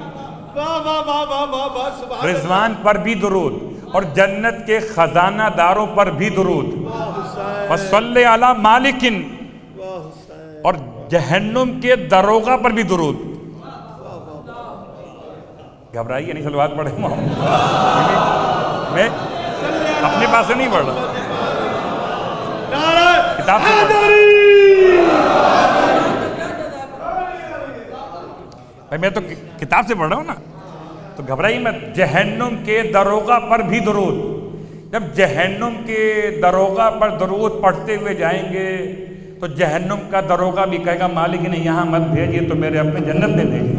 رضوان پر بھی درود، اور جنت کے خزانہ داروں پر بھی درود۔ وَصَلِّ عَلَى مَالِكٍ، اور جہنم کے دروغہ پر بھی درود۔ گھبرائیے نہیں، صلوات پڑھے میں اپنے پاس سے نہیں پڑھ رہا، کتاب سے پڑھ رہا، میں تو کتاب سے پڑھ رہا ہوں نا، تو گھبرائیے مت۔ جہنم کے دروغہ پر بھی درود۔ جب جہنم کے دروغہ پر درود پڑھتے ہوئے جائیں گے تو جہنم کا دروغہ بھی کہے گا مالک نے یہاں مت بھیجیے تو میرے اپنے جنت میں بھیجیے۔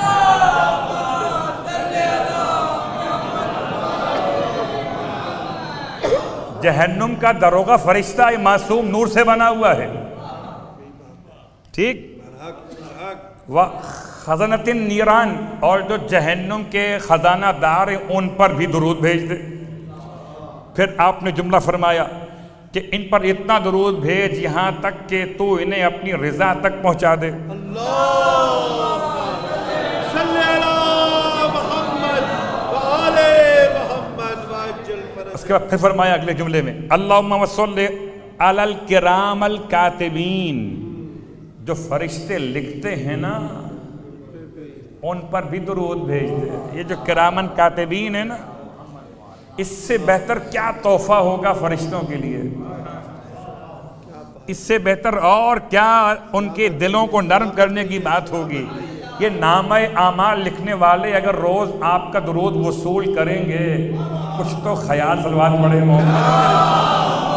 جہنم کا دروغہ فرشتہ معصوم نور سے بنا ہوا ہے، ٹھیک۔ وَخَزَنَةِ النِّيرَانِ، اور جو جہنم کے خزانہ دار ہیں ان پر بھی درود بھیج دے۔ پھر آپ نے جملہ فرمایا کہ ان پر اتنا درود بھیج یہاں تک کہ تو انہیں اپنی رضا تک پہنچا دے۔ اس کے بعد پھر فرمایا اگلے جملے میں اللہم صلی علی الکرام الکاتبین، جو فرشتے لکھتے ہیں نا ان پر بھی درود بھیج دے۔ یہ جو کرامن کاتبین ہے نا، اس سے بہتر کیا تحفہ ہوگا فرشتوں کے لیے، اس سے بہتر اور کیا ان کے دلوں کو نرم کرنے کی بات ہوگی۔ یہ نامہ اعمال لکھنے والے اگر روز آپ کا درود وصول کریں گے، کچھ تو خیال صلوات پڑھے محمد۔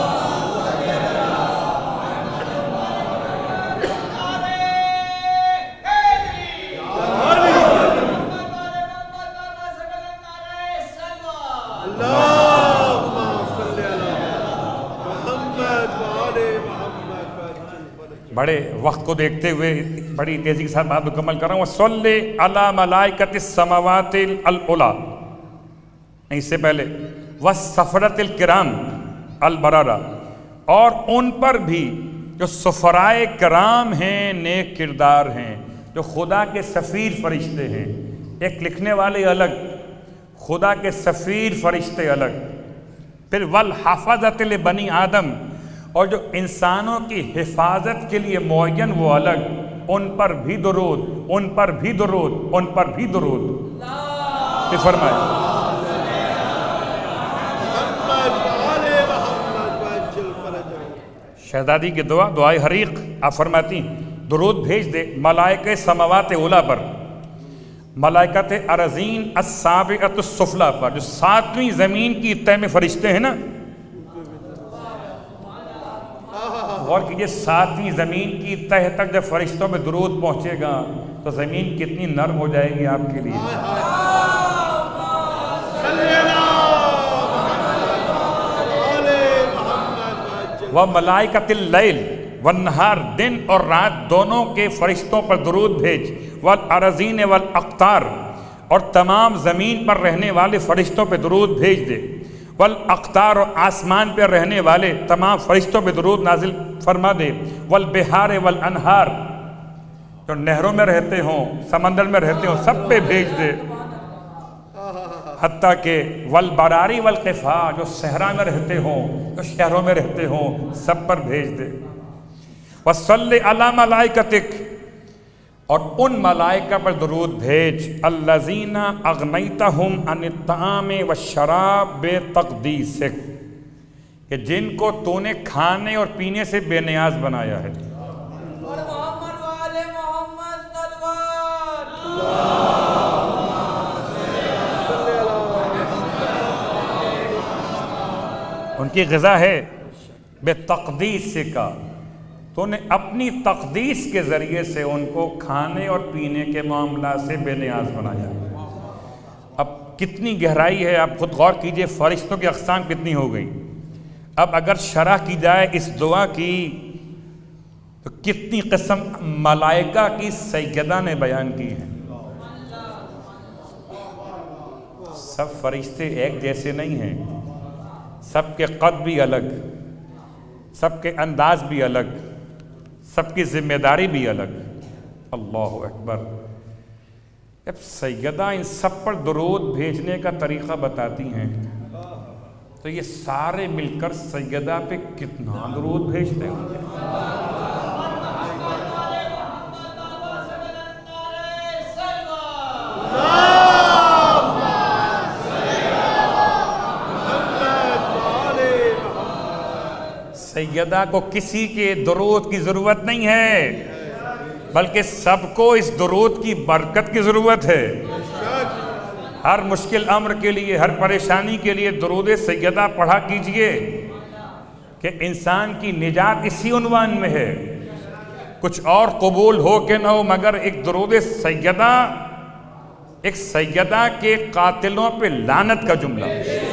بڑے وقت کو دیکھتے ہوئے بڑی تیزی کے ساتھ بات مکمل کر رہا ہوں۔ وَصَلِّ عَلَى مَلَائِكَةِ السَّمَوَاتِ الْعُلَى، اس سے پہلے وَالسَّفَرَةِ الْكِرَامِ الْبَرَرَةِ، اور ان پر بھی جو سفرائے کرام ہیں، نیک کردار ہیں، جو خدا کے سفیر فرشتے ہیں۔ ایک لکھنے والے الگ، خدا کے سفیر فرشتے الگ۔ پھر وَالْحَفَظَةِ لِبَنِي آدم، اور جو انسانوں کی حفاظت کے لیے معین وہ الگ، ان پر بھی درود، ان پر بھی درود، ان پر بھی درود۔ یہ فرمائے شہزادی کی دعا، دعائے حریق، آپ فرماتی درود بھیج دے ملائکہ سماوات اولا پر، ملائکت ارضین السابعۃ السفلی پر، جو ساتویں زمین کی تہ میں فرشتے ہیں نا۔ غور کیجئے، ساتویں زمین کی تہ تک جب فرشتوں میں درود پہنچے گا تو زمین کتنی نرم ہو جائے گی آپ کے لیے۔ وَمَلَائِكَةِ اللَّيْلِ وَالنَّهَارِ، دن اور رات دونوں کے فرشتوں پر درود بھیج۔ وَالْأَرَضِينِ وَالْأَقْطَارِ، اور تمام زمین پر رہنے والے فرشتوں پہ درود بھیج دے۔ وَالْأَقْطَارِ، اور آسمان پہ رہنے والے تمام فرشتوں پہ درود نازل فرما دے۔ وَالْبِحَارِ وَالْأَنْهَارِ، جو نہروں میں رہتے ہوں، سمندر میں رہتے ہوں، سب پہ بھیج دے۔ حتیٰ کہ والبراری والقفا، جو صحرا میں رہتے ہوں، جو شہروں میں رہتے ہوں، سب پر بھیج دے۔ وصلی علی ملائکتک، اور ان ملائکہ پر درود بھیج الذین اغنیتہم عن الطعام والشراب بتقدیسک، کہ جن کو تو نے کھانے اور پینے سے بے نیاز بنایا ہے۔ ان کی غذا ہے بے تقدیس کا، تو نے اپنی تقدیس کے ذریعے سے ان کو کھانے اور پینے کے معاملات سے بے نیاز بنایا۔ اب کتنی گہرائی ہے، آپ خود غور کیجئے، فرشتوں کی اقسام کتنی ہو گئی۔ اب اگر شرح کی جائے اس دعا کی تو کتنی قسم ملائکہ کی سیدہ نے بیان کی ہیں۔ سب فرشتے ایک جیسے نہیں ہیں، سب کے قد بھی الگ، سب کے انداز بھی الگ، سب کی ذمہ داری بھی الگ۔ اللہ اکبر۔ جب سیدہ ان سب پر درود بھیجنے کا طریقہ بتاتی ہیں تو یہ سارے مل کر سیدہ پہ کتنا درود بھیجتے ہوں گے۔ سیدہ کو کسی کے درود کی ضرورت نہیں ہے، بلکہ سب کو اس درود کی برکت کی ضرورت ہے۔ ہر مشکل امر کے لیے، ہر پریشانی کے لیے درود سیدہ پڑھا کیجئے کہ انسان کی نجات اسی عنوان میں ہے۔ کچھ اور قبول ہو کہ نہ ہو، مگر ایک درود سیدہ ایک سیدہ کے قاتلوں پہ لعنت کا جملہ۔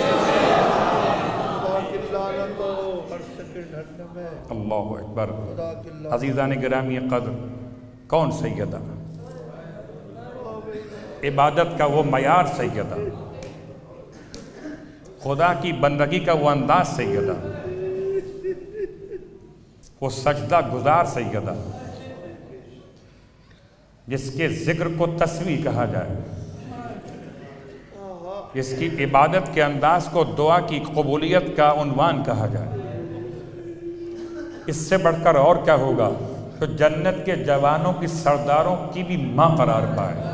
اللہ اکبر۔ عزیزان گرامی قدر، کون سیدہ؟ عبادت کا وہ معیار سیدہ، خدا کی بندگی کا وہ انداز سیدہ، وہ سجدہ گزار سیدہ جس کے ذکر کو تسبیح کہا جائے، جس کی عبادت کے انداز کو دعا کی قبولیت کا عنوان کہا جائے۔ اس سے بڑھ کر اور کیا ہوگا تو جنت کے جوانوں کی سرداروں کی بھی ماں قرار پائے،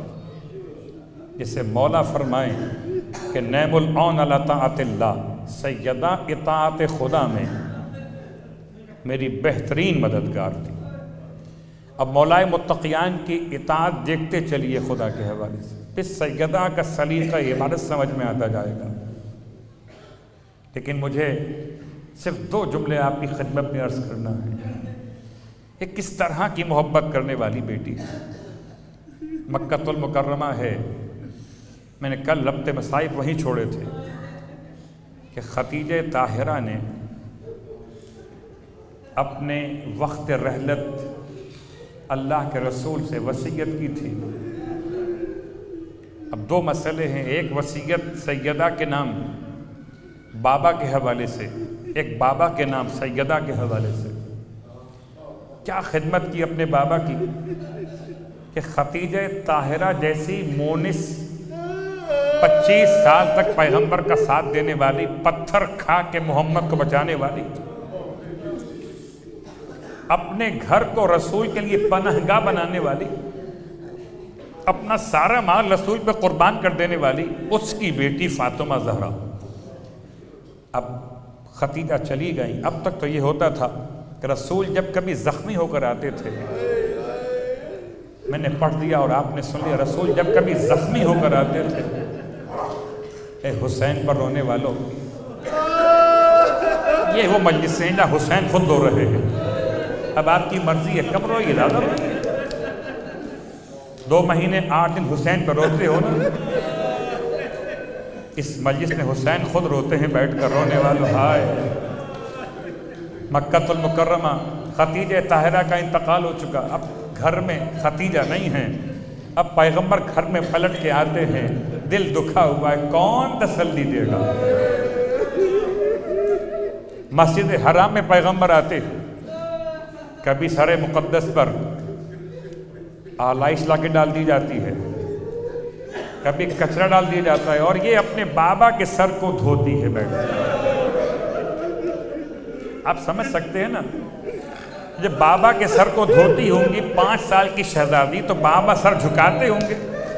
جسے مولا فرمائیں کہ نعم العون علی طاعت اللہ، سیدہ اطاعت خدا میں میری بہترین مددگار تھی۔ اب مولا متقیان کی اطاعت دیکھتے چلیے خدا کے حوالے سے، پھر سیدہ کا سلیقہ عبادت سمجھ میں آتا جائے گا۔ لیکن مجھے صرف دو جملے آپ کی خدمت میں عرض کرنا ہے۔ یہ کس طرح کی محبت کرنے والی بیٹی ہے، مکہ المکرمہ ہے۔ میں نے کل ربط مصائب وہیں چھوڑے تھے کہ خدیجہ طاہرہ نے اپنے وقت رحلت اللہ کے رسول سے وصیت کی تھی۔ اب دو مسئلے ہیں، ایک وصیت سیدہ کے نام بابا کے حوالے سے، ایک بابا کے نام سیدہ کے حوالے سے۔ کیا خدمت کی اپنے بابا کی کہ خدیجہ طاہرہ جیسی مونس 25 سال تک پیغمبر کا ساتھ دینے والی، پتھر کھا کے محمد کو بچانے والی، اپنے گھر کو رسول کے لیے پناہ گاہ بنانے والی، اپنا سارا مال رسول پہ قربان کر دینے والی، اس کی بیٹی فاطمہ زہرا۔ اب خدیجہ چلی گئی۔ اب تک تو یہ ہوتا تھا کہ رسول جب کبھی زخمی ہو کر آتے تھے، میں نے پڑھ دیا اور آپ نے سن لیا، رسول جب کبھی زخمی ہو کر آتے تھے، اے حسین پر رونے والوں، یہ وہ مجلس ہیں جہاں حسین خود رو رہے ہیں۔ اب آپ کی مرضی ہے، کب روئیے، زیادہ روئیے، 2 مہینے 8 دن حسین پر روتے ہو نا۔ اس مجلس میں حسین خود روتے ہیں بیٹھ کر، رونے والوں ہائے۔ مکہ المکرمہ، خدیجہ طاہرہ کا انتقال ہو چکا، اب گھر میں خدیجہ نہیں ہیں، اب پیغمبر گھر میں پلٹ کے آتے ہیں، دل دکھا ہوا ہے، کون تسلی دے گا؟ مسجد حرام میں پیغمبر آتے، کبھی سر مقدس پر آلائش لا کے ڈال دی جاتی ہے، کبھی کچرا ڈال دیا جاتا ہے، اور یہ اپنے بابا کے سر کو دھوتی ہے بیٹھ۔ آپ سمجھ سکتے ہیں نا جب بابا کے سر کو دھوتی ہوں گی 5 سال کی شہزادی تو بابا سر جھکاتے ہوں گے؟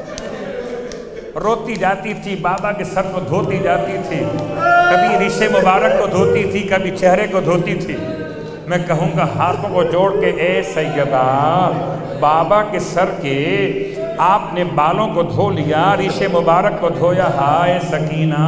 روتی جاتی تھی، بابا کے سر کو دھوتی جاتی تھی، کبھی ریشے مبارک کو دھوتی تھی، کبھی چہرے کو دھوتی تھی۔ میں کہوں گا ہاتھوں کو جوڑ کے اے سیدہ، بابا کے سر کے آپ نے بالوں کو دھو لیا، ریشے مبارک کو دھویا، ہائے سکینہ۔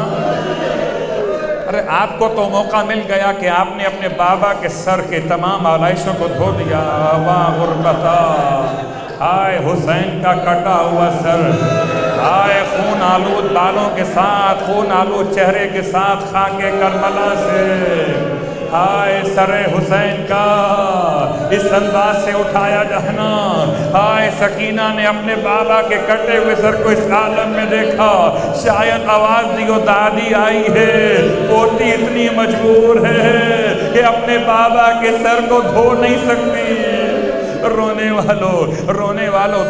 ارے آپ کو تو موقع مل گیا کہ آپ نے اپنے بابا کے سر کے تمام آلائشوں کو دھو دیا۔ واہ غربتا، ہائے حسین کا کٹا ہوا سر، ہائے خون آلود بالوں کے ساتھ، خون آلود چہرے کے ساتھ خاک کربلا سے، ہائے سر حسین کا اس انداز سے اٹھایا جہنا۔ ہائے سکینہ نے اپنے بابا کے کٹے ہوئے سر کو اس عالم میں دیکھا، شاید آواز دی و دادی آئی ہے، پوتی اتنی مجبور ہے کہ اپنے بابا کے سر کو دھو نہیں سکتی۔ رونے والوں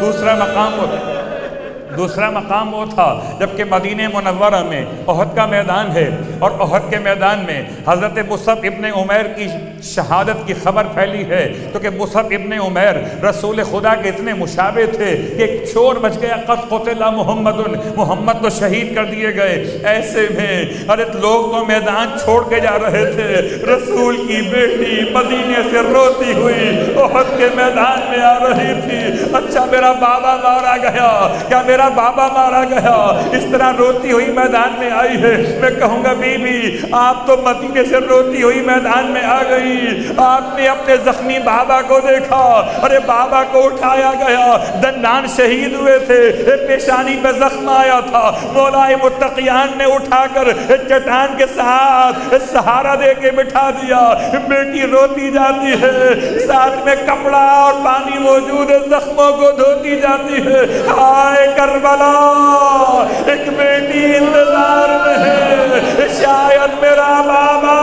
دوسرا مقام وہ تھا جبکہ مدینہ منورہ میں احد کا میدان ہے، اور احد کے میدان میں حضرت مصعب ابن عمیر کی شہادت کی خبر پھیلی ہے، تو کہ مصعب ابن عمیر رسول خدا کے اتنے مشابہ تھے کہ ایک شور مچ گیا، قد قتل محمد تو شہید کر دیے گئے۔ ایسے میں ارے لوگ تو میدان چھوڑ کے جا رہے تھے، رسول کی بیٹی مدینے سے روتی ہوئی احد کے میدان میں آ رہی تھی۔ اچھا میرا بابا مارا گیا، کیا میرا بابا مارا گیا؟ اس طرح روتی ہوئی میدان میں آئی ہے۔ میں کہوں گا بی بی آپ تو مدینے سے روتی ہوئی میدان میں آ گئی، آپ نے اپنے زخمی بابا کو دیکھا، ارے بابا کو اٹھایا گیا، دندان شہید ہوئے تھے، پیشانی پہ زخم آیا تھا، مولا متقیان نے اٹھا کر چٹان کے ساتھ سہارا دے کے بٹھا دیا، بیٹی روتی جاتی ہے، ساتھ میں کپڑا اور پانی موجود ہے، زخموں کو دھوتی جاتی ہے۔ ہائے کربلا، ایک بیٹی انتظار میں ہے، شاید میرا بابا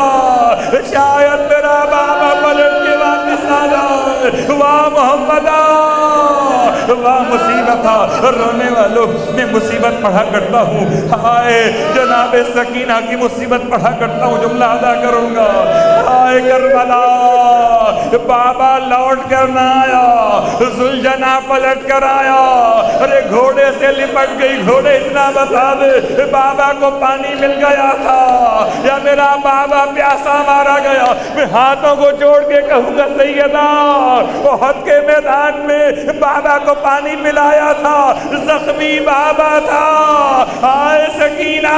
پلٹ کے واپس آ جائے۔ واہ محمدہ، واہ مصیبت، رونے والوں میں مصیبت پڑھا کرتا ہوں، ہائے جناب سکینہ کی مصیبت پڑھا کرتا ہوں، جملہ ادا کروں گا۔ ہائے کربلا، بابا لوٹ کر نہ آیا، ذوالجناح پلٹ کر آیا، ارے گھوڑے سے لپٹ گئی، گھوڑے اتنا بتا دے بابا کو پانی مل گیا تھا یا میرا بابا پیاسا مارا گیا؟ میں ہاتھوں کو جوڑ کے کہوں گا سیدہ، احد کے میدان میں بابا کو پانی پلایا تھا، زخمی بابا تھا۔ ہائے سکینہ،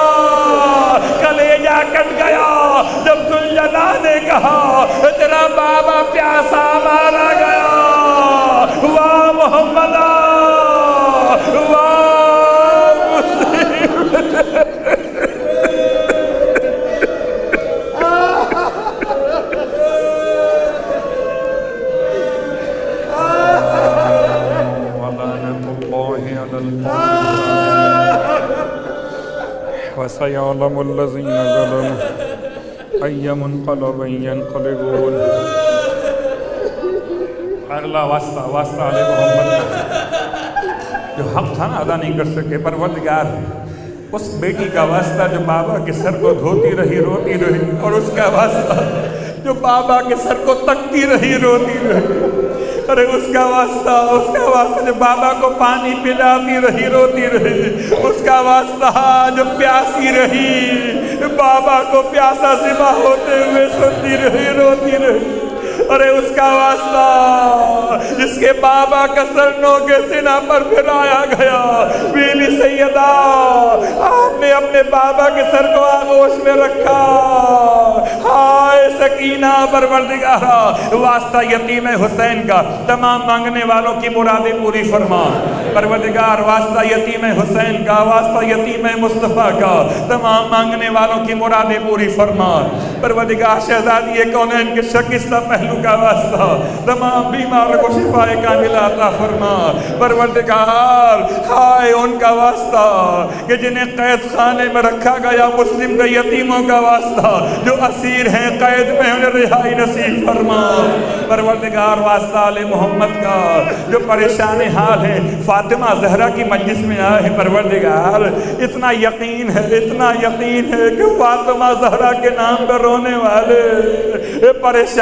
کلیجہ کٹ گیا جب ذوالجناح نے کہا تیرا بابا پیاسا مارا گیا۔ واہ محمدہ، واہ مصیبت۔ وَسَيَعْلَمُ الَّذِينَ ظَلَمُوا أَيَّ مُنْقَلَبٍ يَنْقَلِبُونَ۔ اللہ واسطہ علیہ محمد کا جو حق تھا نا ادا نہیں کر سکے، پروردگار اس بیٹی کا واسطہ جو بابا کے سر کو دھوتی رہی، روتی رہی، اور اس کا واسطہ جو بابا کے سر کو تکتی رہی، روتی رہی، ارے اس کا واسطہ جو بابا کو پانی پلاتی رہی، روتی رہی، اس کا واسطہ جو پیاسی رہی، بابا کو پیاسا ذبح ہوتے ہوئے سنتی رہی، روتی رہی، ارے اس کا واسطہ جس کے بابا کا سر نو کے سینہ پر پھرایا گیا۔ بی بی سیدہ، آپ نے اپنے بابا کے سر کو آغوش میں رکھا۔ ہائے سکینہ، پروردگارا واسطہ یتیم حسین کا تمام مانگنے والوں کی مرادیں پوری فرما۔ پروردگار واسطہ یتیم حسین کا، واسطہ یتیم مصطفیٰ کا تمام مانگنے والوں کی مرادیں پوری فرما۔ پروردگار شہزادی کونین کے شکستہ پہلو کا واسطہ تمام بیمار کو شفا کاملہ عطا فرما۔ پروردگار ہائے ان کا واسطہ کہ جنہیں قید خانے میں رکھا گیا، مسلم کے یتیموں کا واسطہ جو اسیر ہیں، قید میں انہیں رہائی نصیب فرما۔ پروردگار واسطہ آل محمد کا جو پریشان حال ہیں، فاطمہ زہرا کی مجلس میں آئے ہیں، پروردگار اتنا یقین ہے کہ فاطمہ زہرا کے نام پر رونے والے پریشان حال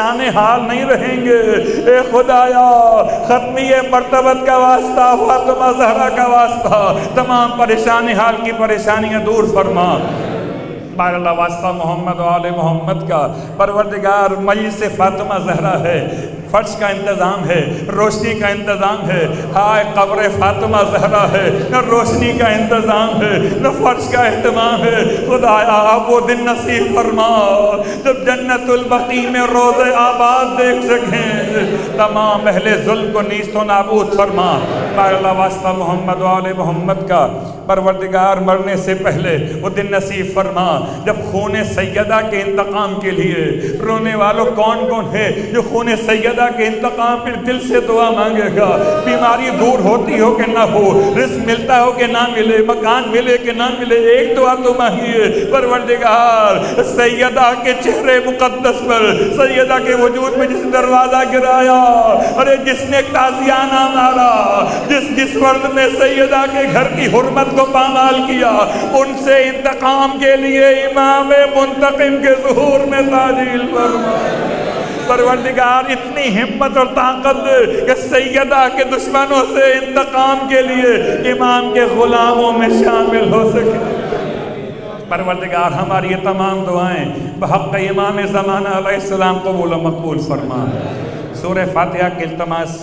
حال نہیں رہیں گے۔ اے خدایا ختمی مرتبت کا واسطہ، فاطمہ زہرا کا واسطہ، تمام پریشانی حال کی پریشانیاں دور فرما۔ بار اللہ واسطہ محمد و آل محمد کا، پروردگار مجلس فاطمہ زہرا ہے، فرش کا انتظام ہے، روشنی کا انتظام ہے، ہائے قبر فاطمہ زہرا ہے، نہ روشنی کا انتظام ہے نہ فرش کا اہتمام ہے۔ خدایا آپ وہ دن نصیب فرما جب جنت البقیع میں روض آباد دیکھ سکیں، تمام اہل ظلم کو نیست و نابود فرما۔ بار اللہ واسطہ محمد و آل محمد کا، پروردگار مرنے سے پہلے وہ دن نصیب فرما جب خون سیدہ کے انتقام کے لیے رونے والوں کون کون ہے جو خون سیدہ کے انتقام پہ دل سے دعا مانگے گا؟ بیماری دور ہوتی ہو کہ نہ ہو، رزق ملتا ہو کہ نہ ملے، مکان ملے کہ نہ ملے، ایک دعا تو مانگیے، پروردگار سیدہ کے چہرے مقدس پر، سیدہ کے وجود میں جس دروازہ گرایا، ارے جس نے تازیانہ مارا، جس ورد میں سیدہ کے گھر کی حرمت کو پامال کیا، ان سے انتقام کے لیے امام منتقم کے ظہور میں تعجیل فرما۔ پروردگار اتنی ہمت اور طاقت کہ سیدہ کے دشمنوں سے انتقام کے لیے امام کے غلاموں میں شامل ہو سکے۔ پروردگار ہماری یہ تمام دعائیں بحق امام زمانہ علیہ السلام قبول و مقبول فرما۔ سورہ فاتحہ کے التماس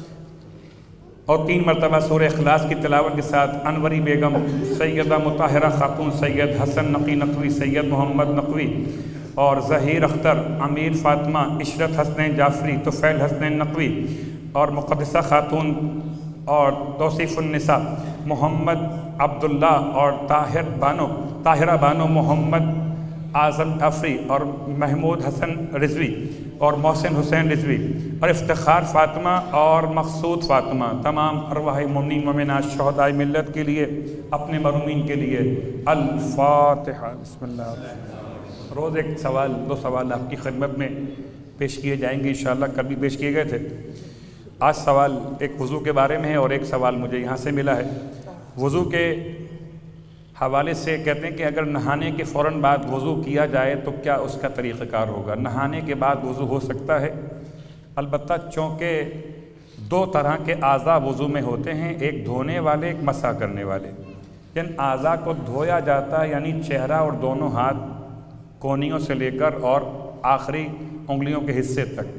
اور 3 مرتبہ سورہ اخلاص کی تلاوت کے ساتھ انوری بیگم، سیدہ مطہرہ خاتون، سید حسن نقوی نقوی، سید محمد نقوی اور ظہیر اختر، امیر فاطمہ، عشرت حسنین جعفری، طفیل حسنین نقوی اور مقدسہ خاتون اور توصیف النساء محمد عبداللہ اور طاہرہ بانو، محمد اعظم جعفری اور محمود حسن رضوی اور محسن حسین رضوی اور افتخار فاطمہ اور مقصود فاطمہ، تمام ارواح مومنین مومنات شہدائے ملت کے لیے، اپنے مرحومین کے لیے۔ الفاتحہ۔ بسم اللہ۔ روز ایک سوال، 2 سوال آپ کی خدمت میں پیش کیے جائیں گے انشاءاللہ، کل بھی پیش کیے گئے تھے۔ آج سوال ایک وضو کے بارے میں ہے اور ایک سوال مجھے یہاں سے ملا ہے۔ وضو کے حوالے سے کہتے ہیں کہ اگر نہانے کے فوراً بعد وضو کیا جائے تو کیا اس کا طریقہ کار ہوگا؟ نہانے کے بعد وضو ہو سکتا ہے؟ البتہ چونکہ 2 طرح کے اعضاء وضو میں ہوتے ہیں، ایک دھونے والے، ایک مسح کرنے والے۔ جن اعضاء کو دھویا جاتا ہے یعنی چہرہ اور دونوں ہاتھ، کونیوں سے لے کر اور آخری انگلیوں کے حصے تک،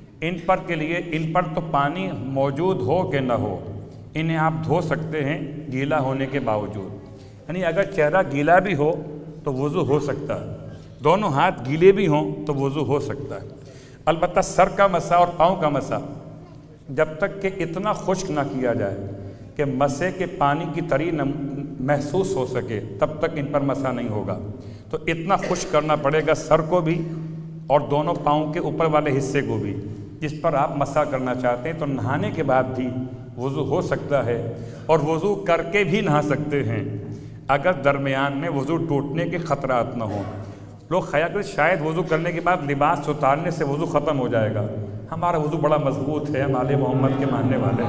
ان پر تو پانی موجود ہو کہ نہ ہو، انہیں آپ دھو سکتے ہیں گیلا ہونے کے باوجود۔ یعنی اگر چہرہ گیلا بھی ہو تو وضو ہو سکتا ہے، دونوں ہاتھ گیلے بھی ہوں تو وضو ہو سکتا ہے۔ البتہ سر کا مسح اور پاؤں کا مسح جب تک کہ اتنا خشک نہ کیا جائے کہ مسح کے پانی کی تری محسوس ہو سکے تب تک ان پر مسح نہیں ہوگا۔ تو اتنا خشک کرنا پڑے گا سر کو بھی اور دونوں پاؤں کے اوپر والے حصے کو بھی جس پر آپ مسح کرنا چاہتے ہیں۔ تو نہانے کے بعد بھی وضو ہو سکتا ہے اور وضو کر کے بھی نہا سکتے ہیں اگر درمیان میں وضو ٹوٹنے کے خطرات نہ ہوں۔ لوگ خیال کرتے شاید وضو کرنے کے بعد لباس اتارنے سے وضو ختم ہو جائے گا۔ ہمارا وضو بڑا مضبوط ہے، ہم آل محمد کے ماننے والے۔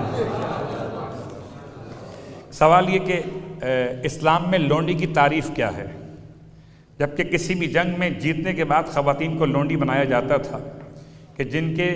سوال یہ کہ اسلام میں لونڈی کی تعریف کیا ہے؟ جبکہ کسی بھی جنگ میں جیتنے کے بعد خواتین کو لونڈی بنایا جاتا تھا کہ جن کے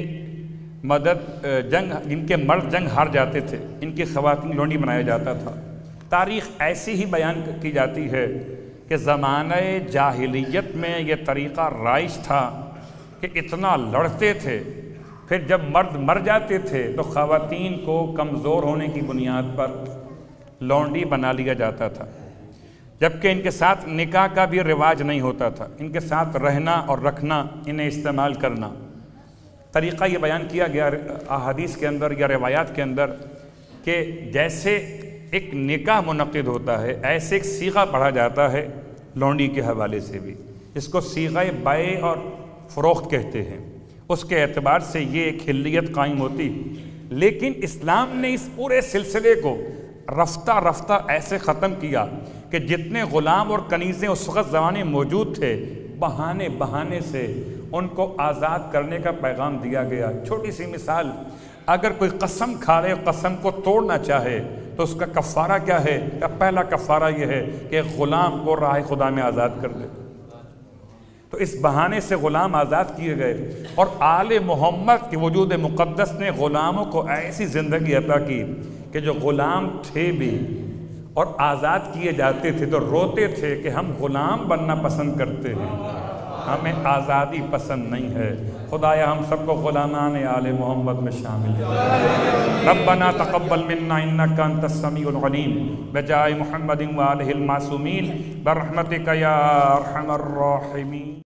مرد جنگ ہار جاتے تھے، ان کی خواتین لونڈی بنایا جاتا تھا۔ تاریخ ایسی ہی بیان کی جاتی ہے کہ زمانہ جاہلیت میں یہ طریقہ رائج تھا کہ اتنا لڑتے تھے، پھر جب مرد مر جاتے تھے تو خواتین کو کمزور ہونے کی بنیاد پر لونڈی بنا لیا جاتا تھا، جبکہ ان کے ساتھ نکاح کا بھی رواج نہیں ہوتا تھا، ان کے ساتھ رہنا اور رکھنا، انہیں استعمال کرنا۔ طریقہ یہ بیان کیا گیا احادیث کے اندر یا روایات کے اندر کہ جیسے ایک نکاح منعقد ہوتا ہے ایسے ایک صیغہ پڑھا جاتا ہے لونڈی کے حوالے سے بھی، اس کو صیغہ بیع اور فروخت کہتے ہیں۔ اس کے اعتبار سے یہ ایک حلیت قائم ہوتی، لیکن اسلام نے اس پورے سلسلے کو رفتہ رفتہ ایسے ختم کیا کہ جتنے غلام اور کنیزیں اس وقت زمانے موجود تھے، بہانے سے ان کو آزاد کرنے کا پیغام دیا گیا۔ چھوٹی سی مثال، اگر کوئی قسم کھا رہے قسم کو توڑنا چاہے تو اس کا کفارہ کیا ہے؟ پہلا کفارہ یہ ہے کہ غلام کو راہ خدا میں آزاد کر دے۔ تو اس بہانے سے غلام آزاد کیے گئے، اور آل محمد کے وجود مقدس نے غلاموں کو ایسی زندگی عطا کی کہ جو غلام تھے بھی اور آزاد کیے جاتے تھے تو روتے تھے کہ ہم غلام بننا پسند کرتے ہیں، ہمیں آزادی پسند نہیں ہے۔ خدایا ہم سب کو غلامان آل محمد میں شامل کر۔ ربنا تقبل منا انک انت السمیع العلیم بجائے محمد و آلہ المعصومین برحمتک یا ارحم الراحمین۔